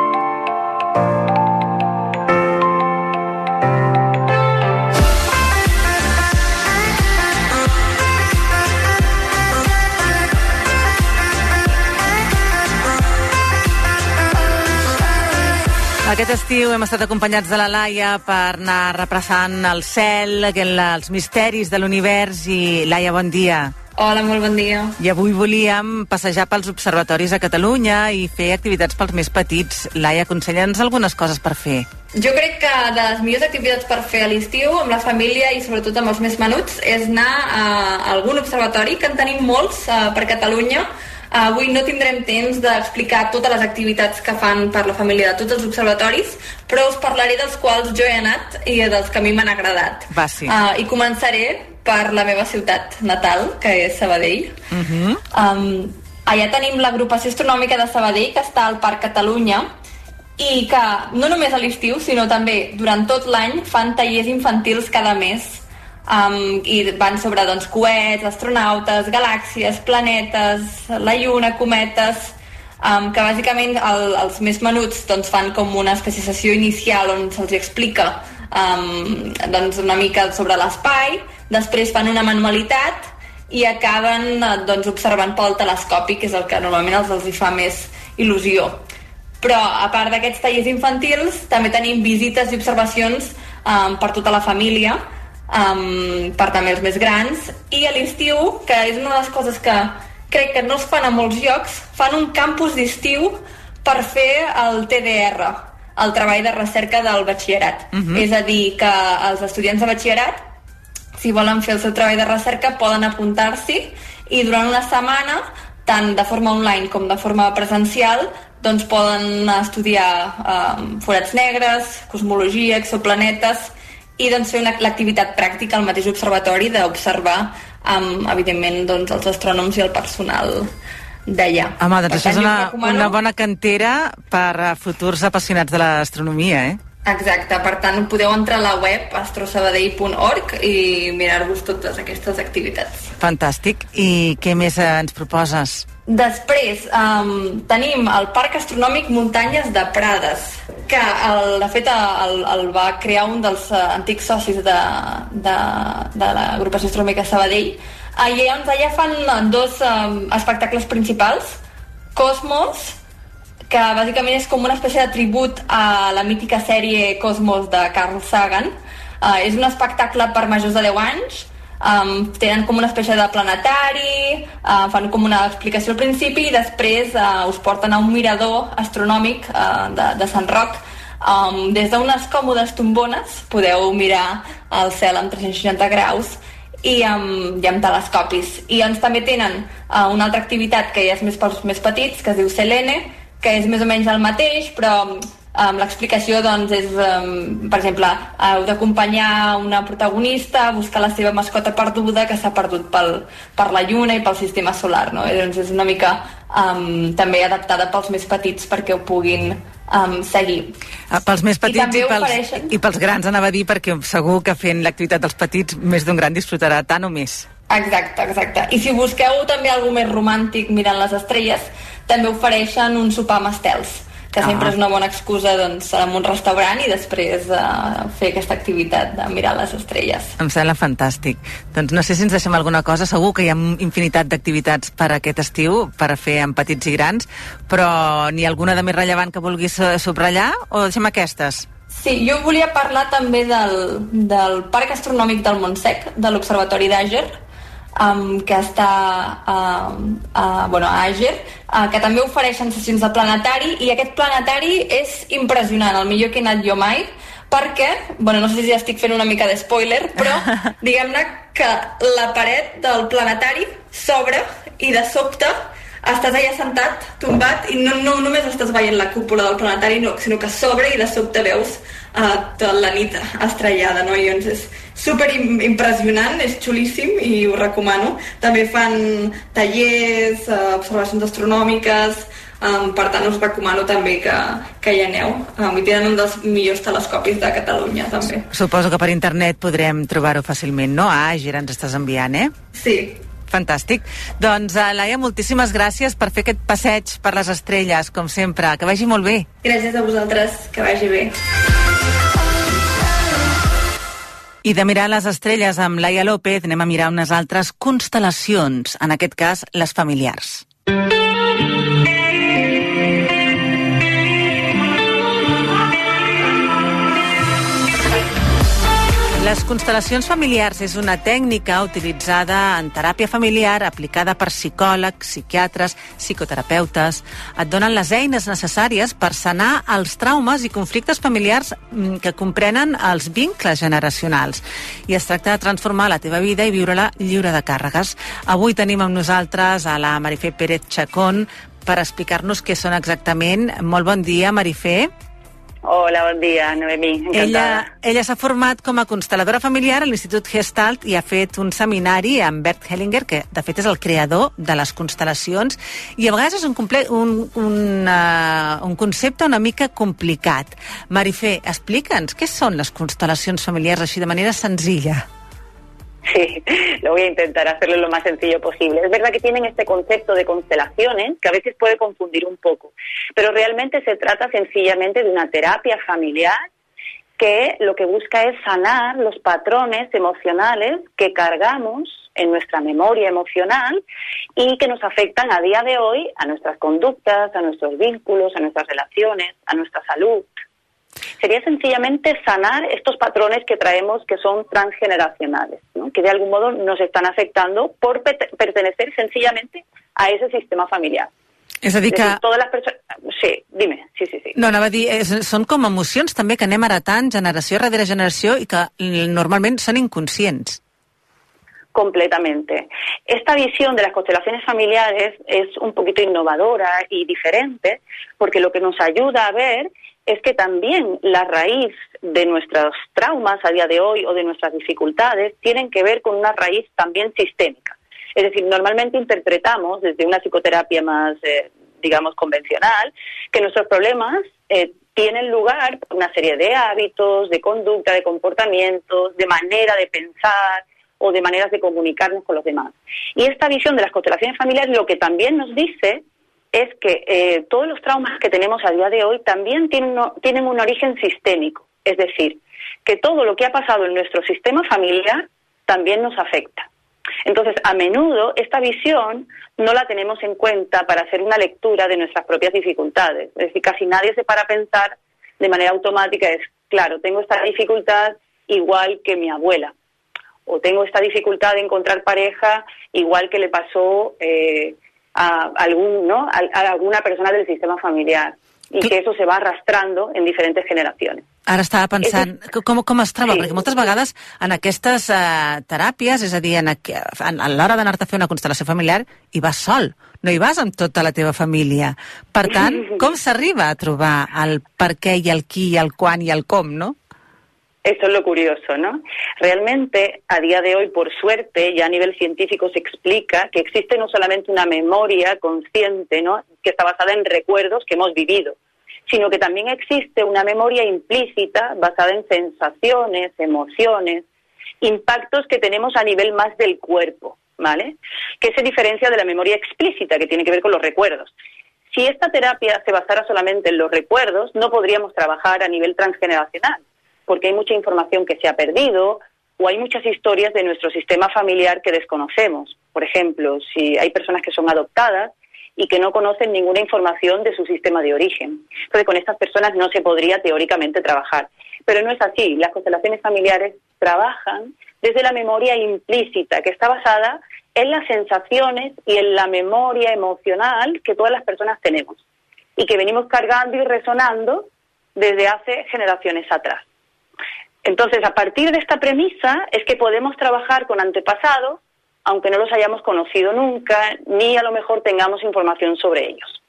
Aquest estiu hem estat acompanyats de la Laia per anar repassant el cel, els misteris de l'univers. I Laia, bon dia. Hola, molt bon dia. I avui volíem passejar pels observatoris a Catalunya i fer activitats pels més petits. Laia, aconsella'ns algunes coses per fer. Jo crec que de les millors activitats per fer a l'estiu amb la família i sobretot amb els més menuts és anar a algun observatori, que en tenim molts per Catalunya. Avui no tindrem temps d'explicar totes les activitats que fan per la família de tots els observatoris, però us parlaré dels quals jo he anat i dels que a mi m'han agradat. Va, sí. I començaré per la meva ciutat natal, que és Sabadell. Allà tenim l'agrupació astronòmica de Sabadell, que està al Parc Catalunya, i que no només a l'estiu, sinó també durant tot l'any fan tallers infantils cada mes. I van sobre coets, astronautes, galàxies, planetes, la lluna, cometes, que bàsicament els més menuts fan com una espècie de sessió inicial on se'ls explica una mica sobre l'espai, després fan una manualitat i acaben observant pel telescopi, que és el que normalment els hi fa més il·lusió. Però a part d'aquests tallers infantils també tenim visites i observacions per tota la família, per també els més grans, i a l'estiu, que és una de les coses que crec que no es fan a molts llocs, fan un campus d'estiu per fer el TDR, el treball de recerca del batxillerat. És a dir, que els estudiants de batxillerat, si volen fer el seu treball de recerca, poden apuntar-s'hi i durant una setmana, tant de forma online com de forma presencial, doncs poden estudiar forats negres, cosmologia, exoplanetes i doncs fer l'activitat pràctica al mateix observatori d'observar, evidentment, doncs, els astrònoms i el personal d'allà. Home, doncs això és una bona cantera per a futurs apassionats de l'astronomia, Exacte, per tant podeu entrar a la web astrosabadell.org i mirar-vos totes aquestes activitats. Fantàstic. I què més ens proposes? Després tenim el Parc Astronòmic Muntanyes de Prades, que de fet el va crear un dels antics socis de l'agrupació astronòmica Sabadell. Allà fan dos espectacles principals, Cosmos, que bàsicament és com una espècie de tribut a la mítica sèrie Cosmos de Carl Sagan. És un espectacle per majors de 10 anys, tenen com una espècie de planetari, fan com una explicació al principi i després us porten a un mirador astronòmic de Sant Roc. Des d'unes còmodes tombones podeu mirar el cel en 360 graus i amb telescopis. I també tenen una altra activitat que ja és més pels més petits, que es diu Selene, que és més o menys el mateix, però l'explicació doncs, és, per exemple, heu d'acompanyar una protagonista a buscar la seva mascota perduda que s'ha perdut per la Lluna i pel sistema solar. No? Doncs és una mica també adaptada pels més petits perquè ho puguin seguir. Pels més petits i pels grans, anava a dir, perquè segur que fent l'activitat dels petits més d'un gran disfrutarà tant o més. Exacte. I si busqueu també alguna més romàntic mirant les estrelles, també ofereixen un sopar amb estels, que sempre és una bona excusa doncs, anar a un restaurant i després fer aquesta activitat de mirar les estrelles. Em sembla fantàstic. Doncs no sé si ens deixem alguna cosa, segur que hi ha infinitat d'activitats per aquest estiu, per fer amb petits i grans, però n'hi ha alguna de més rellevant que vulguis subratllar o deixem aquestes? Sí, jo volia parlar també del Parc Astronòmic del Montsec, de l'Observatori d'Àger, que està a Àger, que també ofereixen sessions de planetari, i aquest planetari és impressionant, el millor que he anat jo mai, perquè, no sé si ja estic fent una mica de spoiler, però diguem-ne que la paret del planetari s'obre i de sobte estàs allà sentat, tombat, i no només estàs veient la cúpula del planetari, sinó que s'obre i de sobte veus tota la nit estrellada, no? I doncs és super impressionant, és xulíssim i ho recomano. També fan tallers, observacions astronòmiques, per tant us recomano també que hi aneu. I tenen un dels millors telescopis de Catalunya també. Suposo que per internet podrem trobar-ho fàcilment, no? Àger ens estàs enviant, Sí. Fantàstic. Doncs, Laia, moltíssimes gràcies per fer aquest passeig per les estrelles, com sempre. Que vagi molt bé. Gràcies a vosaltres, que vagi bé. I de mirar les estrelles amb Laia López anem a mirar unes altres constel·lacions, en aquest cas les familiars. Les constel·lacions familiars és una tècnica utilitzada en teràpia familiar aplicada per psicòlegs, psiquiatres, psicoterapeutes. Et donen les eines necessàries per sanar els traumes i conflictes familiars que comprenen els vincles generacionals. I es tracta de transformar la teva vida i viure-la lliure de càrregues. Avui tenim amb nosaltres a la Marifé Pérez Chacón per explicar-nos què són exactament. Molt bon dia, Marifé. Hola, bon dia, Noemí, encantada. Ella s'ha format com a constel·ladora familiar a l'Institut Gestalt i ha fet un seminari amb Bert Hellinger, que de fet és el creador de les constel·lacions, i a vegades és un concepte una mica complicat. Marifé, explica'ns, què són les constel·lacions familiars així de manera senzilla? Sí, lo voy a intentar hacerlo lo más sencillo posible. Es verdad que tienen este concepto de constelaciones que a veces puede confundir un poco, pero realmente se trata sencillamente de una terapia familiar que lo que busca es sanar los patrones emocionales que cargamos en nuestra memoria emocional y que nos afectan a día de hoy a nuestras conductas, a nuestros vínculos, a nuestras relaciones, a nuestra salud. Sería sencillamente sanar estos patrones que traemos que son transgeneracionales, ¿no? Que de algún modo nos están afectando por pertenecer sencillamente a ese sistema familiar. És a dir que... Totes les persones... Sí, dime. Sí. No, anava a dir, són com emocions també que anem heretant generació rere generació i que normalment són inconscients. Completamente. Esta visión de las constelaciones familiares es un poquito innovadora y diferente, porque lo que nos ayuda a ver es que también la raíz de nuestros traumas a día de hoy o de nuestras dificultades tienen que ver con una raíz también sistémica. Es decir, normalmente interpretamos desde una psicoterapia más, digamos, convencional, que nuestros problemas tienen lugar por una serie de hábitos, de conducta, de comportamientos, de manera de pensar o de maneras de comunicarnos con los demás. Y esta visión de las constelaciones familiares lo que también nos dice es que todos los traumas que tenemos a día de hoy también tienen un origen sistémico. Es decir, que todo lo que ha pasado en nuestro sistema familiar también nos afecta. Entonces, a menudo esta visión no la tenemos en cuenta para hacer una lectura de nuestras propias dificultades. Es decir, casi nadie se para a pensar de manera automática, claro, tengo esta dificultad igual que mi abuela, o tengo esta dificultad de encontrar pareja igual que le pasó a alguna persona del sistema familiar, i que eso se va arrastrando en diferentes generacions. Ara estava pensant, com es troba? Sí. Perquè moltes vegades en aquestes teràpies, és a dir, a l'hora d'anar-te a fer una constel·lació familiar, hi vas sol, no hi vas amb tota la teva família. Per tant, com s'arriba a trobar el per què i el qui i el quan i el com, no? Esto es lo curioso, ¿no? Realmente, a día de hoy, por suerte, ya a nivel científico se explica que existe no solamente una memoria consciente, ¿no?, que está basada en recuerdos que hemos vivido, sino que también existe una memoria implícita basada en sensaciones, emociones, impactos que tenemos a nivel más del cuerpo, ¿vale? Que se diferencia de la memoria explícita, que tiene que ver con los recuerdos. Si esta terapia se basara solamente en los recuerdos, no podríamos trabajar a nivel transgeneracional, porque hay mucha información que se ha perdido o hay muchas historias de nuestro sistema familiar que desconocemos. Por ejemplo, si hay personas que son adoptadas y que no conocen ninguna información de su sistema de origen. Entonces, con estas personas no se podría teóricamente trabajar. Pero no es así. Las constelaciones familiares trabajan desde la memoria implícita, que está basada en las sensaciones y en la memoria emocional que todas las personas tenemos y que venimos cargando y resonando desde hace generaciones atrás. Entonces, a partir de esta premisa es que podemos trabajar con antepasados, aunque no los hayamos conocido nunca, ni a lo mejor tengamos información sobre ellos.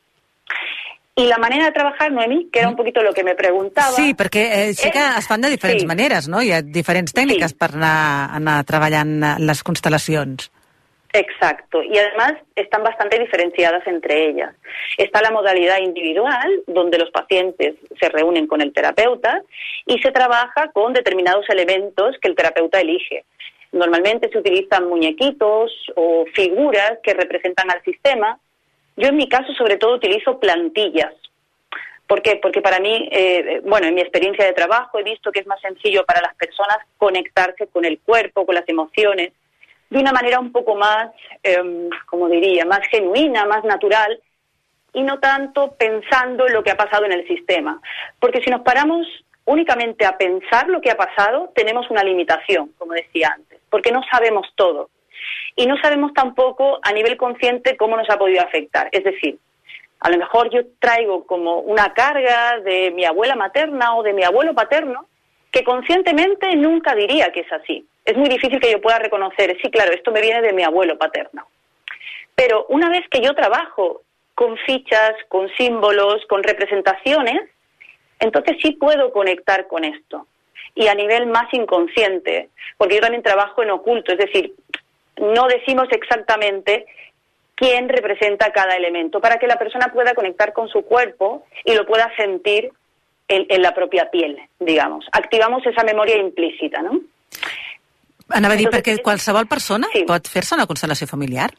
I la manera de trabajar, Noemí, que era un poquito lo que me preguntava... Sí, perquè sí que es fan de diferents maneres, no? Hi ha diferents tècniques per anar treballant les constel·lacions. Exacto, y además están bastante diferenciadas entre ellas. Está la modalidad individual, donde los pacientes se reúnen con el terapeuta y se trabaja con determinados elementos que el terapeuta elige. Normalmente se utilizan muñequitos o figuras que representan al sistema. Yo en mi caso sobre todo utilizo plantillas. ¿Por qué? Porque para mí, en mi experiencia de trabajo he visto que es más sencillo para las personas conectarse con el cuerpo, con las emociones, de una manera un poco más, más genuina, más natural, y no tanto pensando en lo que ha pasado en el sistema. Porque si nos paramos únicamente a pensar lo que ha pasado, tenemos una limitación, como decía antes, porque no sabemos todo. Y no sabemos tampoco a nivel consciente cómo nos ha podido afectar. Es decir, a lo mejor yo traigo como una carga de mi abuela materna o de mi abuelo paterno que conscientemente nunca diría que es así. Es muy difícil que yo pueda reconocer, sí, claro, esto me viene de mi abuelo paterno. Pero una vez que yo trabajo con fichas, con símbolos, con representaciones, entonces sí puedo conectar con esto. Y a nivel más inconsciente, porque yo también trabajo en oculto, es decir, no decimos exactamente quién representa cada elemento, para que la persona pueda conectar con su cuerpo y lo pueda sentir en la propia piel, digamos. Activamos esa memoria implícita, ¿no? Anava a dir, perquè qualsevol persona pot fer-se una constel·lació familiar?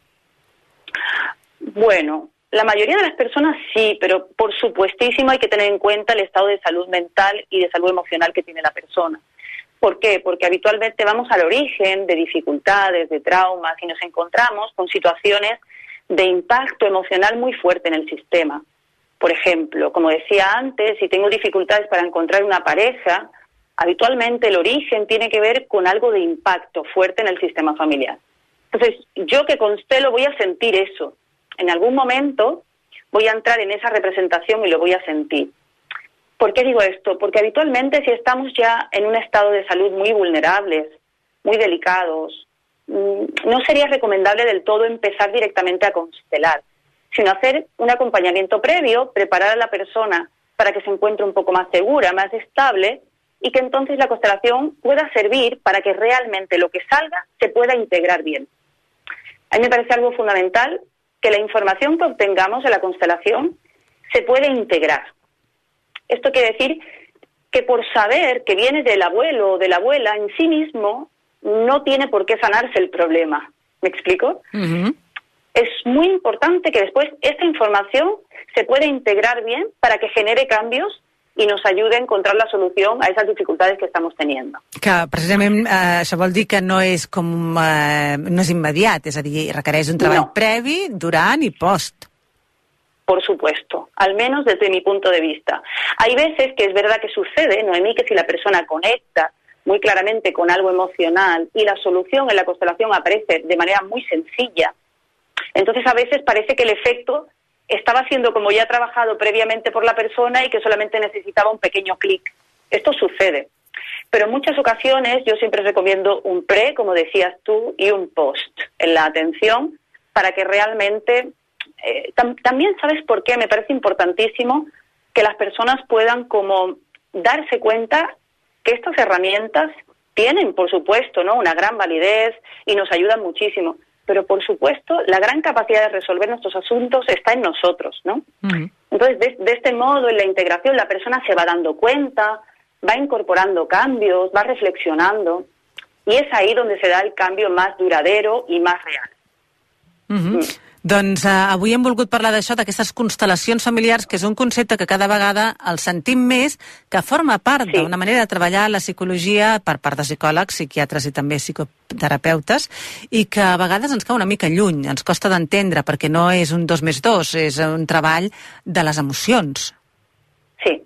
Bueno, la mayoría de las personas sí, pero por supuestísimo hay que tener en cuenta el estado de salud mental y de salud emocional que tiene la persona. ¿Por qué? Porque habitualmente vamos al origen de dificultades, de traumas, y nos encontramos con situaciones de impacto emocional muy fuerte en el sistema. Por ejemplo, como decía antes, si tengo dificultades para encontrar una pareja, habitualmente el origen tiene que ver con algo de impacto fuerte en el sistema familiar. Entonces, yo que constelo voy a sentir eso. en algún momento voy a entrar en esa representación y lo voy a sentir. ¿Por qué digo esto? Porque habitualmente si estamos ya en un estado de salud muy vulnerables, muy delicados, no sería recomendable del todo empezar directamente a constelar, sino hacer un acompañamiento previo, preparar a la persona para que se encuentre un poco más segura, más estable, y que entonces la constelación pueda servir para que realmente lo que salga se pueda integrar bien. A mí me parece algo fundamental que la información que obtengamos de la constelación se puede integrar. Esto quiere decir que por saber que viene del abuelo o de la abuela en sí mismo, no tiene por qué sanarse el problema. ¿Me explico? Uh-huh. Es muy importante que después esta información se pueda integrar bien para que genere cambios i nos ayude a encontrar la solució a esas dificultades que estamos teniendo. Que precisament això vol dir que no és no és immediat, és a dir, requereix un treball previ, durant i post. Por supuesto, al menos desde mi punto de vista. Hay veces que es verdad que sucede, Noemí, que si la persona conecta muy claramente con algo emocional y la solución en la constelación aparece de manera muy sencilla, entonces a veces parece que el efecto estaba siendo como ya trabajado previamente por la persona y que solamente necesitaba un pequeño clic. Esto sucede. Pero en muchas ocasiones yo siempre recomiendo un pre, como decías tú, y un post en la atención para que realmente... también, ¿sabes por qué? Me parece importantísimo que las personas puedan como darse cuenta que estas herramientas tienen, por supuesto, ¿no?, una gran validez y nos ayudan muchísimo. Pero, por supuesto, la gran capacidad de resolver nuestros asuntos está en nosotros, ¿no? Uh-huh. Entonces, de este modo, en la integración, la persona se va dando cuenta, va incorporando cambios, va reflexionando, y es ahí donde se da el cambio más duradero i más real. Uh-huh. Doncs avui hem volgut parlar d'això, d'aquestes constel·lacions familiars, que és un concepte que cada vegada el sentim més, que forma part d'una manera de treballar la psicologia per part de psicòlegs, psiquiatres i també psicoterapeutes, i que a vegades ens cau una mica lluny, ens costa d'entendre, perquè no és un 2 més 2, és un treball de les emocions. Sí.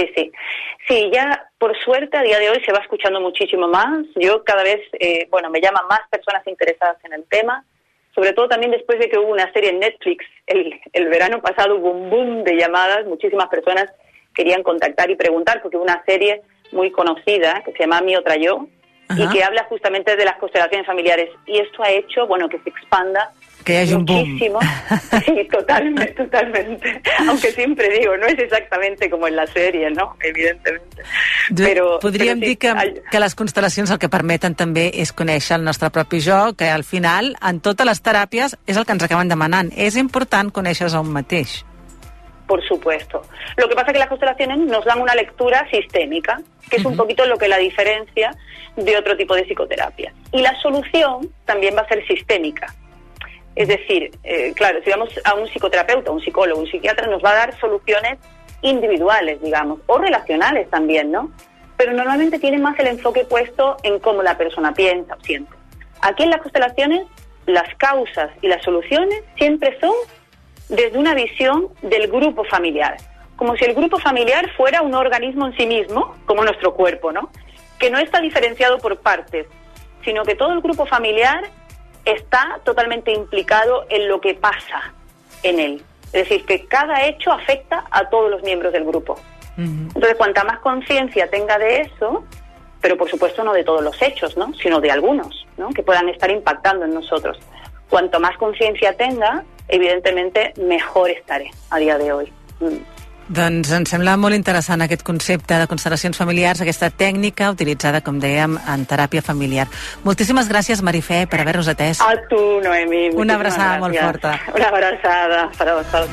Sí, ya por suerte a día de hoy se va escuchando muchísimo más. Yo cada vez, me llaman más personas interesadas en el tema. Sobre todo también después de que hubo una serie en Netflix, el verano pasado hubo un boom de llamadas, muchísimas personas querían contactar y preguntar, porque hubo una serie muy conocida que se llama Mi Otra Yo, y que habla justamente de las constelaciones familiares. Y esto ha hecho, que se expanda que haya muchísimo. Un boom. Sí, totalmente. Aunque siempre digo, no es exactamente como en la serie, ¿no? Evidentemente. Podríem dir que les constel·lacions el que permeten també és conèixer el nostre propi jo, que al final, en totes les teràpies, és el que ens acaben demanant. És important conèixer-se a un mateix. Por supuesto. Lo que pasa es que las constelaciones nos dan una lectura sistémica, que es un poquito lo que la diferencia de otro tipo de psicoterapia. Y la solución también va a ser sistémica. Es decir, claro, si vamos a un psicoterapeuta, un psicólogo, un psiquiatra, nos va a dar soluciones individuales, digamos, o relacionales también, ¿no? Pero normalmente tiene más el enfoque puesto en cómo la persona piensa o siente. Aquí en las constelaciones, las causas y las soluciones siempre son desde una visión del grupo familiar, como si el grupo familiar fuera un organismo en sí mismo, como nuestro cuerpo, ¿no? Que no está diferenciado por partes, sino que todo el grupo familiar está totalmente implicado en lo que pasa en él. Es decir, que cada hecho afecta a todos los miembros del grupo. Uh-huh. Entonces, cuanta más conciencia tenga de eso, pero por supuesto no de todos los hechos, ¿no?, sino de algunos, ¿no?, que puedan estar impactando en nosotros. Cuanto más conciencia tenga, evidentemente mejor estaré a día de hoy. Doncs em sembla molt interessant aquest concepte de constel·lacions familiars, aquesta tècnica utilitzada, com dèiem, en teràpia familiar. Moltíssimes gràcies, Marifé, per haver-nos atès. A tu, Noemí. Una abraçada molt forta. Una abraçada para vosotros.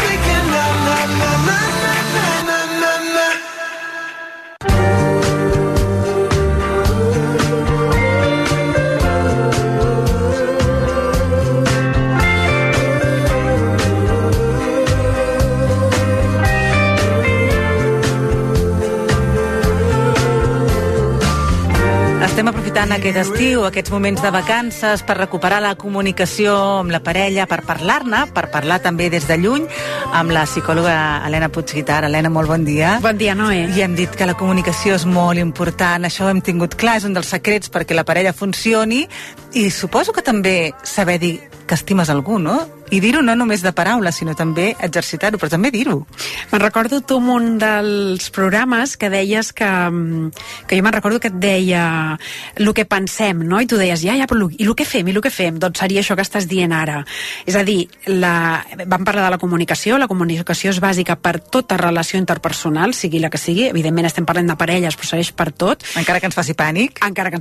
Estem aprofitant aquest estiu, aquests moments de vacances, per recuperar la comunicació amb la parella, per parlar-ne, per parlar també des de lluny, amb la psicòloga Helena Puig-Guitar. Helena, molt bon dia. Bon dia, Noé. I hem dit que la comunicació és molt important, això ho hem tingut clar, és un dels secrets perquè la parella funcioni, i suposo que també saber dir que estimes algú, no? I dir-ho no només de paraules, sinó també exercitar-ho, però també dir-ho. Me'n recordo tu en un dels programes que deies que jo me'n recordo que et deia el que pensem, no? I tu deies, però i el que fem? Doncs seria això que estàs dient ara. És a dir, vam parlar de la comunicació és bàsica per tota relació interpersonal, sigui la que sigui, evidentment estem parlant de parelles, però serveix per tot. Encara que ens faci pànic.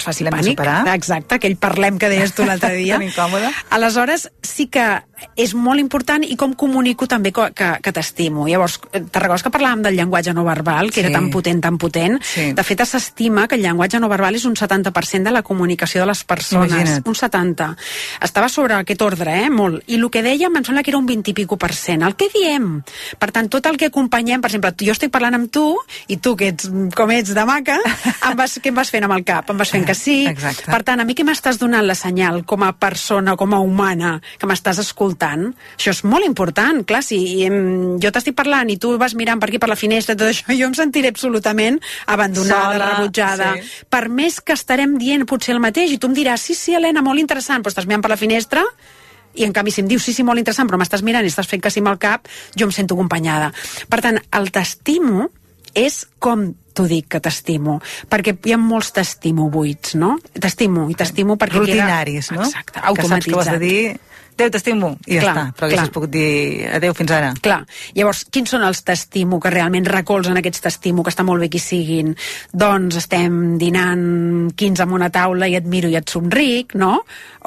Exacte, aquell parlem que deies tu l'altre dia. Tan incòmode. Aleshores, sí que és molt important i com comunico també que t'estimo. Llavors, te recordes que parlàvem del llenguatge no verbal, que era tan potent. Sí. De fet, s'estima que el llenguatge no verbal és un 70% de la comunicació de les persones. Imagina't. Un 70%. Estava sobre aquest ordre, molt. I el que dèiem em sembla que era un 20 i pico %. El que diem? Per tant, tot el que acompanyem, per exemple, jo estic parlant amb tu i tu, que com ets de maca, què em vas fent amb el cap? Em vas fent que sí. Exacte. Per tant, a mi què m'estàs donant la senyal com a persona, com a humana, que m'estàs escoltant? Això és molt important. Clar, si jo t'estic parlant i tu vas mirant per aquí per la finestra, tot això, jo em sentiré absolutament abandonada, rebutjada. Sí. Per més que estarem dient potser el mateix, i tu em diràs, sí, Helena, molt interessant, però estàs mirant per la finestra, i en canvi si em dius sí, molt interessant, però m'estàs mirant i estàs fent que sí amb el cap, jo em sento acompanyada. Per tant, el t'estimo és com t'ho dic que t'estimo, perquè hi ha molts t'estimo buits, no? T'estimo perquè rutinaris, no? Exacte, automatitzat. Que saps que ho has de dir, adéu, t'estimo, i ja està, però haguessis pogut dir adéu fins ara. Clar, llavors, quins són els t'estimo que realment recolzen aquests t'estimo, que està molt bé que hi siguin? Doncs estem dinant 15 en una taula i et miro i et somric, no?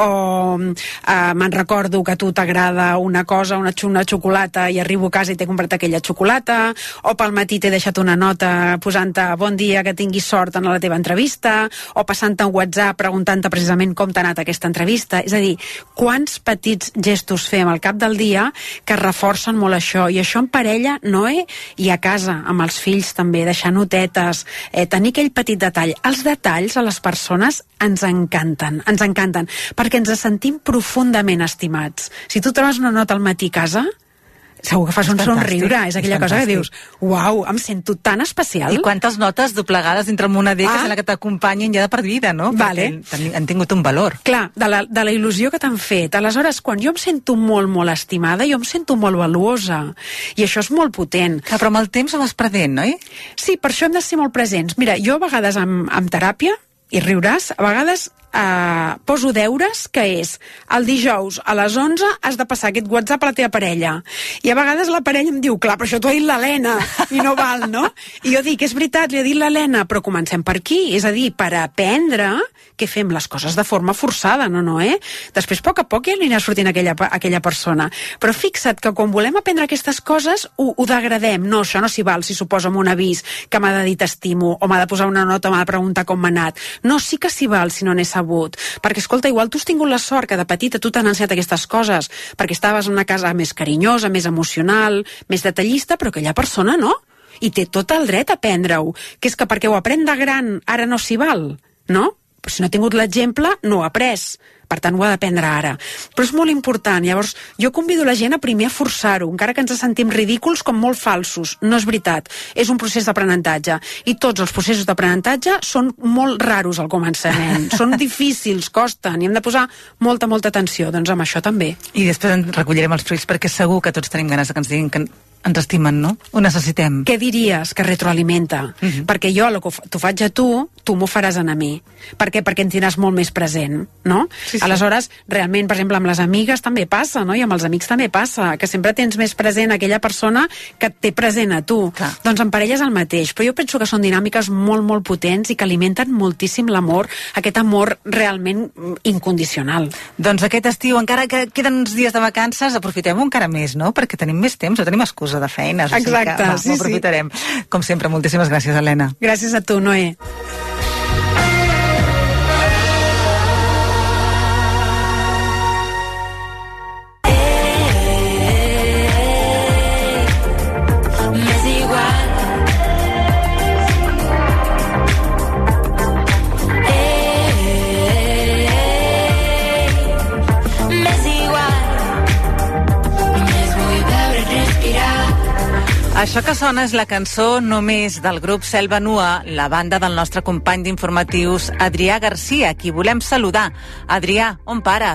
O me'n recordo que a tu t'agrada una cosa, una xocolata, i arribo a casa i t'he comprat aquella xocolata, o pel matí t'he deixat una nota posant-te bon dia, que tinguis sort en la teva entrevista, o passant-te un WhatsApp preguntant-te precisament com t'ha anat aquesta entrevista. És a dir, quants petits gestos fem al cap del dia que reforcen molt això, i això en parella, Noé, i a casa, amb els fills també, deixar notetes, tenir aquell petit detall. Els detalls a les persones ens encanten, perquè ens sentim profundament estimats. Si tu trobes una nota al matí a casa, segur que fas un somriure, és aquella cosa que dius, uau, em sento tan especial. I quantes notes doblegades dintre el moneder que sembla que t'acompanyin ja de per vida, no? Vale. Perquè han tingut un valor. Clar, de la il·lusió que t'han fet. Aleshores, quan jo em sento molt, molt estimada, jo em sento molt valuosa. I això és molt potent. Clar, però amb el temps ho vas perdent, no? Sí, per això hem de ser molt presents. Mira, jo a vegades amb teràpia, i riuràs, a vegades poso deures, que és el dijous a les 11 has de passar aquest WhatsApp a la teva parella, i a vegades la parella em diu, clar, però això t'ho ha dit l'Helena i no val, no? I jo dic, és veritat, li ha dit l'Helena, però comencem per aquí, és a dir, per aprendre que fem les coses de forma forçada, no? Després, a poc ja anirà sortint aquella persona, però fixa't que quan volem aprendre aquestes coses ho degradem. No, això no s'hi val si suposa un avís que m'ha de dir t'estimo, o m'ha de posar una nota o m'ha de preguntar com m'ha anat. No, sí que s'hi val si no n'he sabut, perquè escolta, igual tu has tingut la sort que de petita tu t'han ensenyat aquestes coses perquè estaves en una casa més carinyosa, més emocional, més detallista, però aquella persona no, i té tot el dret a aprendre-ho, que és que perquè ho aprèn de gran ara no s'hi val, no? Però si no ha tingut l'exemple, no ho ha après. Per tant, ho ha d'aprendre ara. Però és molt important. Llavors, jo convido la gent a primer a forçar-ho, encara que ens sentim ridículs com molt falsos. No és veritat. És un procés d'aprenentatge. I tots els processos d'aprenentatge són molt raros al començament. Són difícils, costen, i hem de posar molta, molta atenció. Doncs amb això també. I després en recollirem els fruits, perquè segur que tots tenim ganes que ens diguin que ens estimen, no? Ho necessitem. Què diries que retroalimenta? Perquè jo, el que t'ho faig a tu m'ho faràs a mi. Per què? Perquè ens tindràs molt més present, no? Sí. Aleshores, realment, per exemple, amb les amigues també passa, no? I amb els amics també passa, que sempre tens més present aquella persona que et té present a tu. Clar. Doncs en parella és el mateix, però jo penso que són dinàmiques molt, molt potents i que alimenten moltíssim l'amor, aquest amor realment incondicional. Doncs aquest estiu, encara que queden uns dies de vacances, aprofitem-ho encara més, no? Perquè tenim més temps, no tenim excusa de feines. Exacte, o sigui que, ho aprofitarem. Com sempre, moltíssimes gràcies, Helena. Gràcies a tu, Noé. Això que sona és la cançó Només del grup Selva Nua, la banda del nostre company d'informatius Adrià Garcia, qui volem saludar. Adrià, on pares?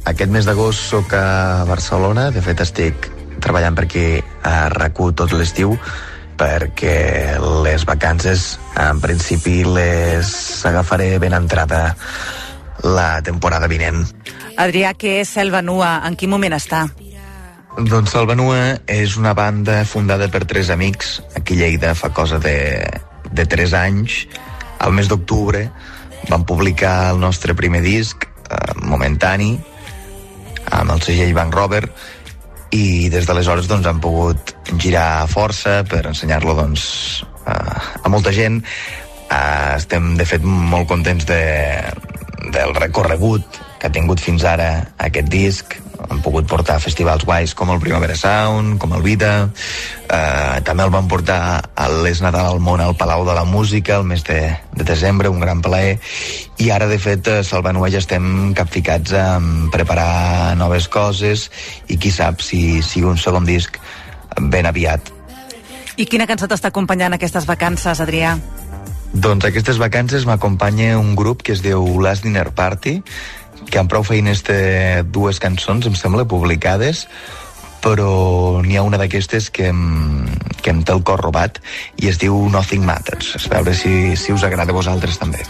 aquest mes d'agost soc a Barcelona. De fet, estic treballant per aquí a RAC1 tot l'estiu, perquè les vacances, en principi, les agafaré ben entrada la temporada vinent. Adrià, què és Selva Nua? En quin moment està? Doncs Selva Nua és una banda fundada per 3 amics aquí a Lleida fa cosa de 3 anys. Al mes d'octubre vam publicar el nostre primer disc, Momentani, amb el segell Bank Rover, i des d'aleshores doncs, han pogut girar força per ensenyar-lo doncs, a molta gent. Estem, de fet, molt contents del recorregut que ha tingut fins ara aquest disc. Han pogut portar a festivals guais com el Primavera Sound, com el Vida. També el van portar a l'Es Nadal al Món al Palau de la Música el mes de desembre, un gran plaer. I ara, de fet, a Selva Nua ja estem capficats a preparar noves coses i qui sap si sigui un segon disc ben aviat. I quina cançó t'està acompanyant aquestes vacances, Adrià? Doncs aquestes vacances m'acompanya un grup que es diu Last Dinner Party, que amb prou feines té 2 cançons, em sembla, publicades, però n'hi ha una d'aquestes que em té el cor robat i es diu Nothing Matters. A veure si us agrada a vosaltres també.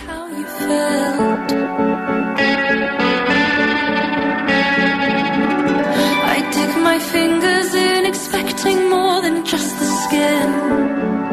I dig my fingers in expecting more than just the skin.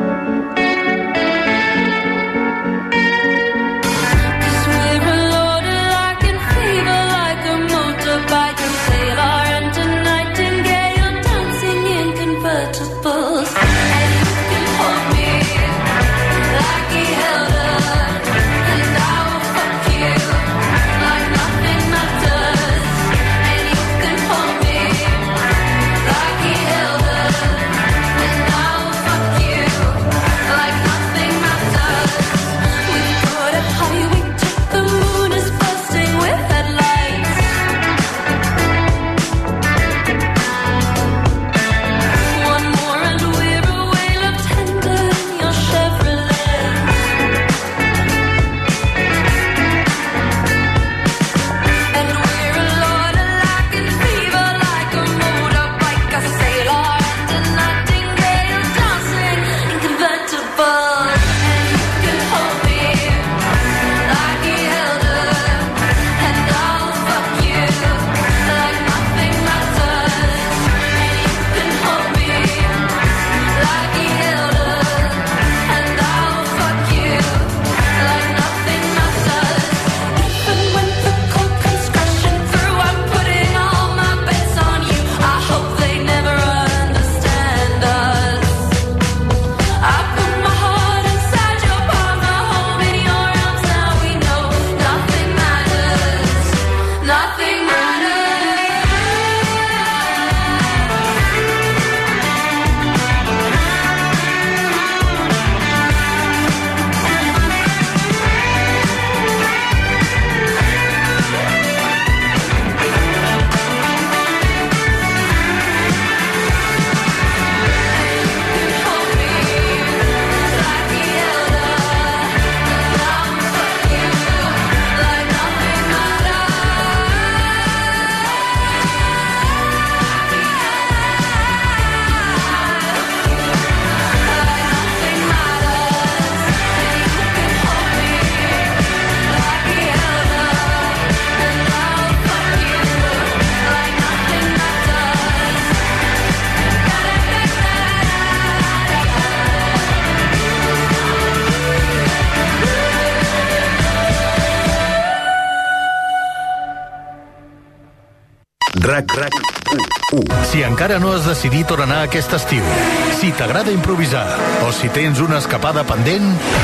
RAC1. Si encara no has decidit on anar aquest estiu, si t'agrada improvisar o si tens una escapada pendent,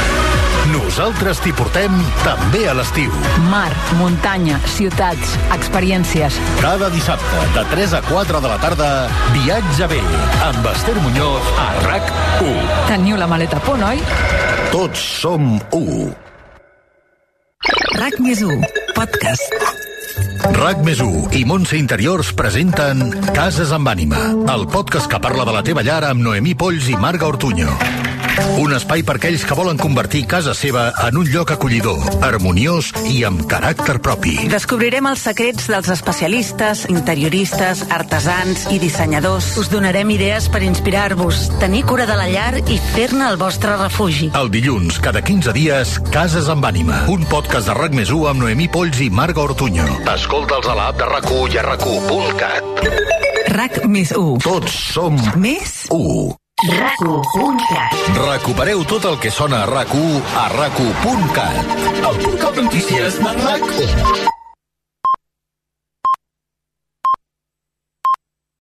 nosaltres t'hi portem també a l'estiu. Mar, muntanya, ciutats, experiències. Cada dissabte, de 3 a 4 de la tarda, Viatge bé, amb Esther Muñoz a RAC1. Teniu la maleta a punt, oi? Tots som 1. RAC+1, podcast. RAC+1 i Montse Interiors presenten Cases amb ànima, el podcast que parla de la teva llar amb Noemí Polls i Marga Ortuño. Un espai per aquells que volen convertir casa seva en un lloc acollidor, harmoniós i amb caràcter propi. Descobrirem els secrets dels especialistes, interioristes, artesans i dissenyadors. Us donarem idees per inspirar-vos, tenir cura de la llar i fer-ne el vostre refugi. El dilluns, cada 15 dies, Cases amb ànima. Un podcast de RAC+1 amb Noemí Polls i Marga Ortuño. Escolta'ls a l'app de RAC1 i a RAC1.cat. RAC+1. Tots som més 1. RAC1.cat. Recupereu tot el que sona a RAC1 a RAC1.cat. El punt cap notícies de RAC1.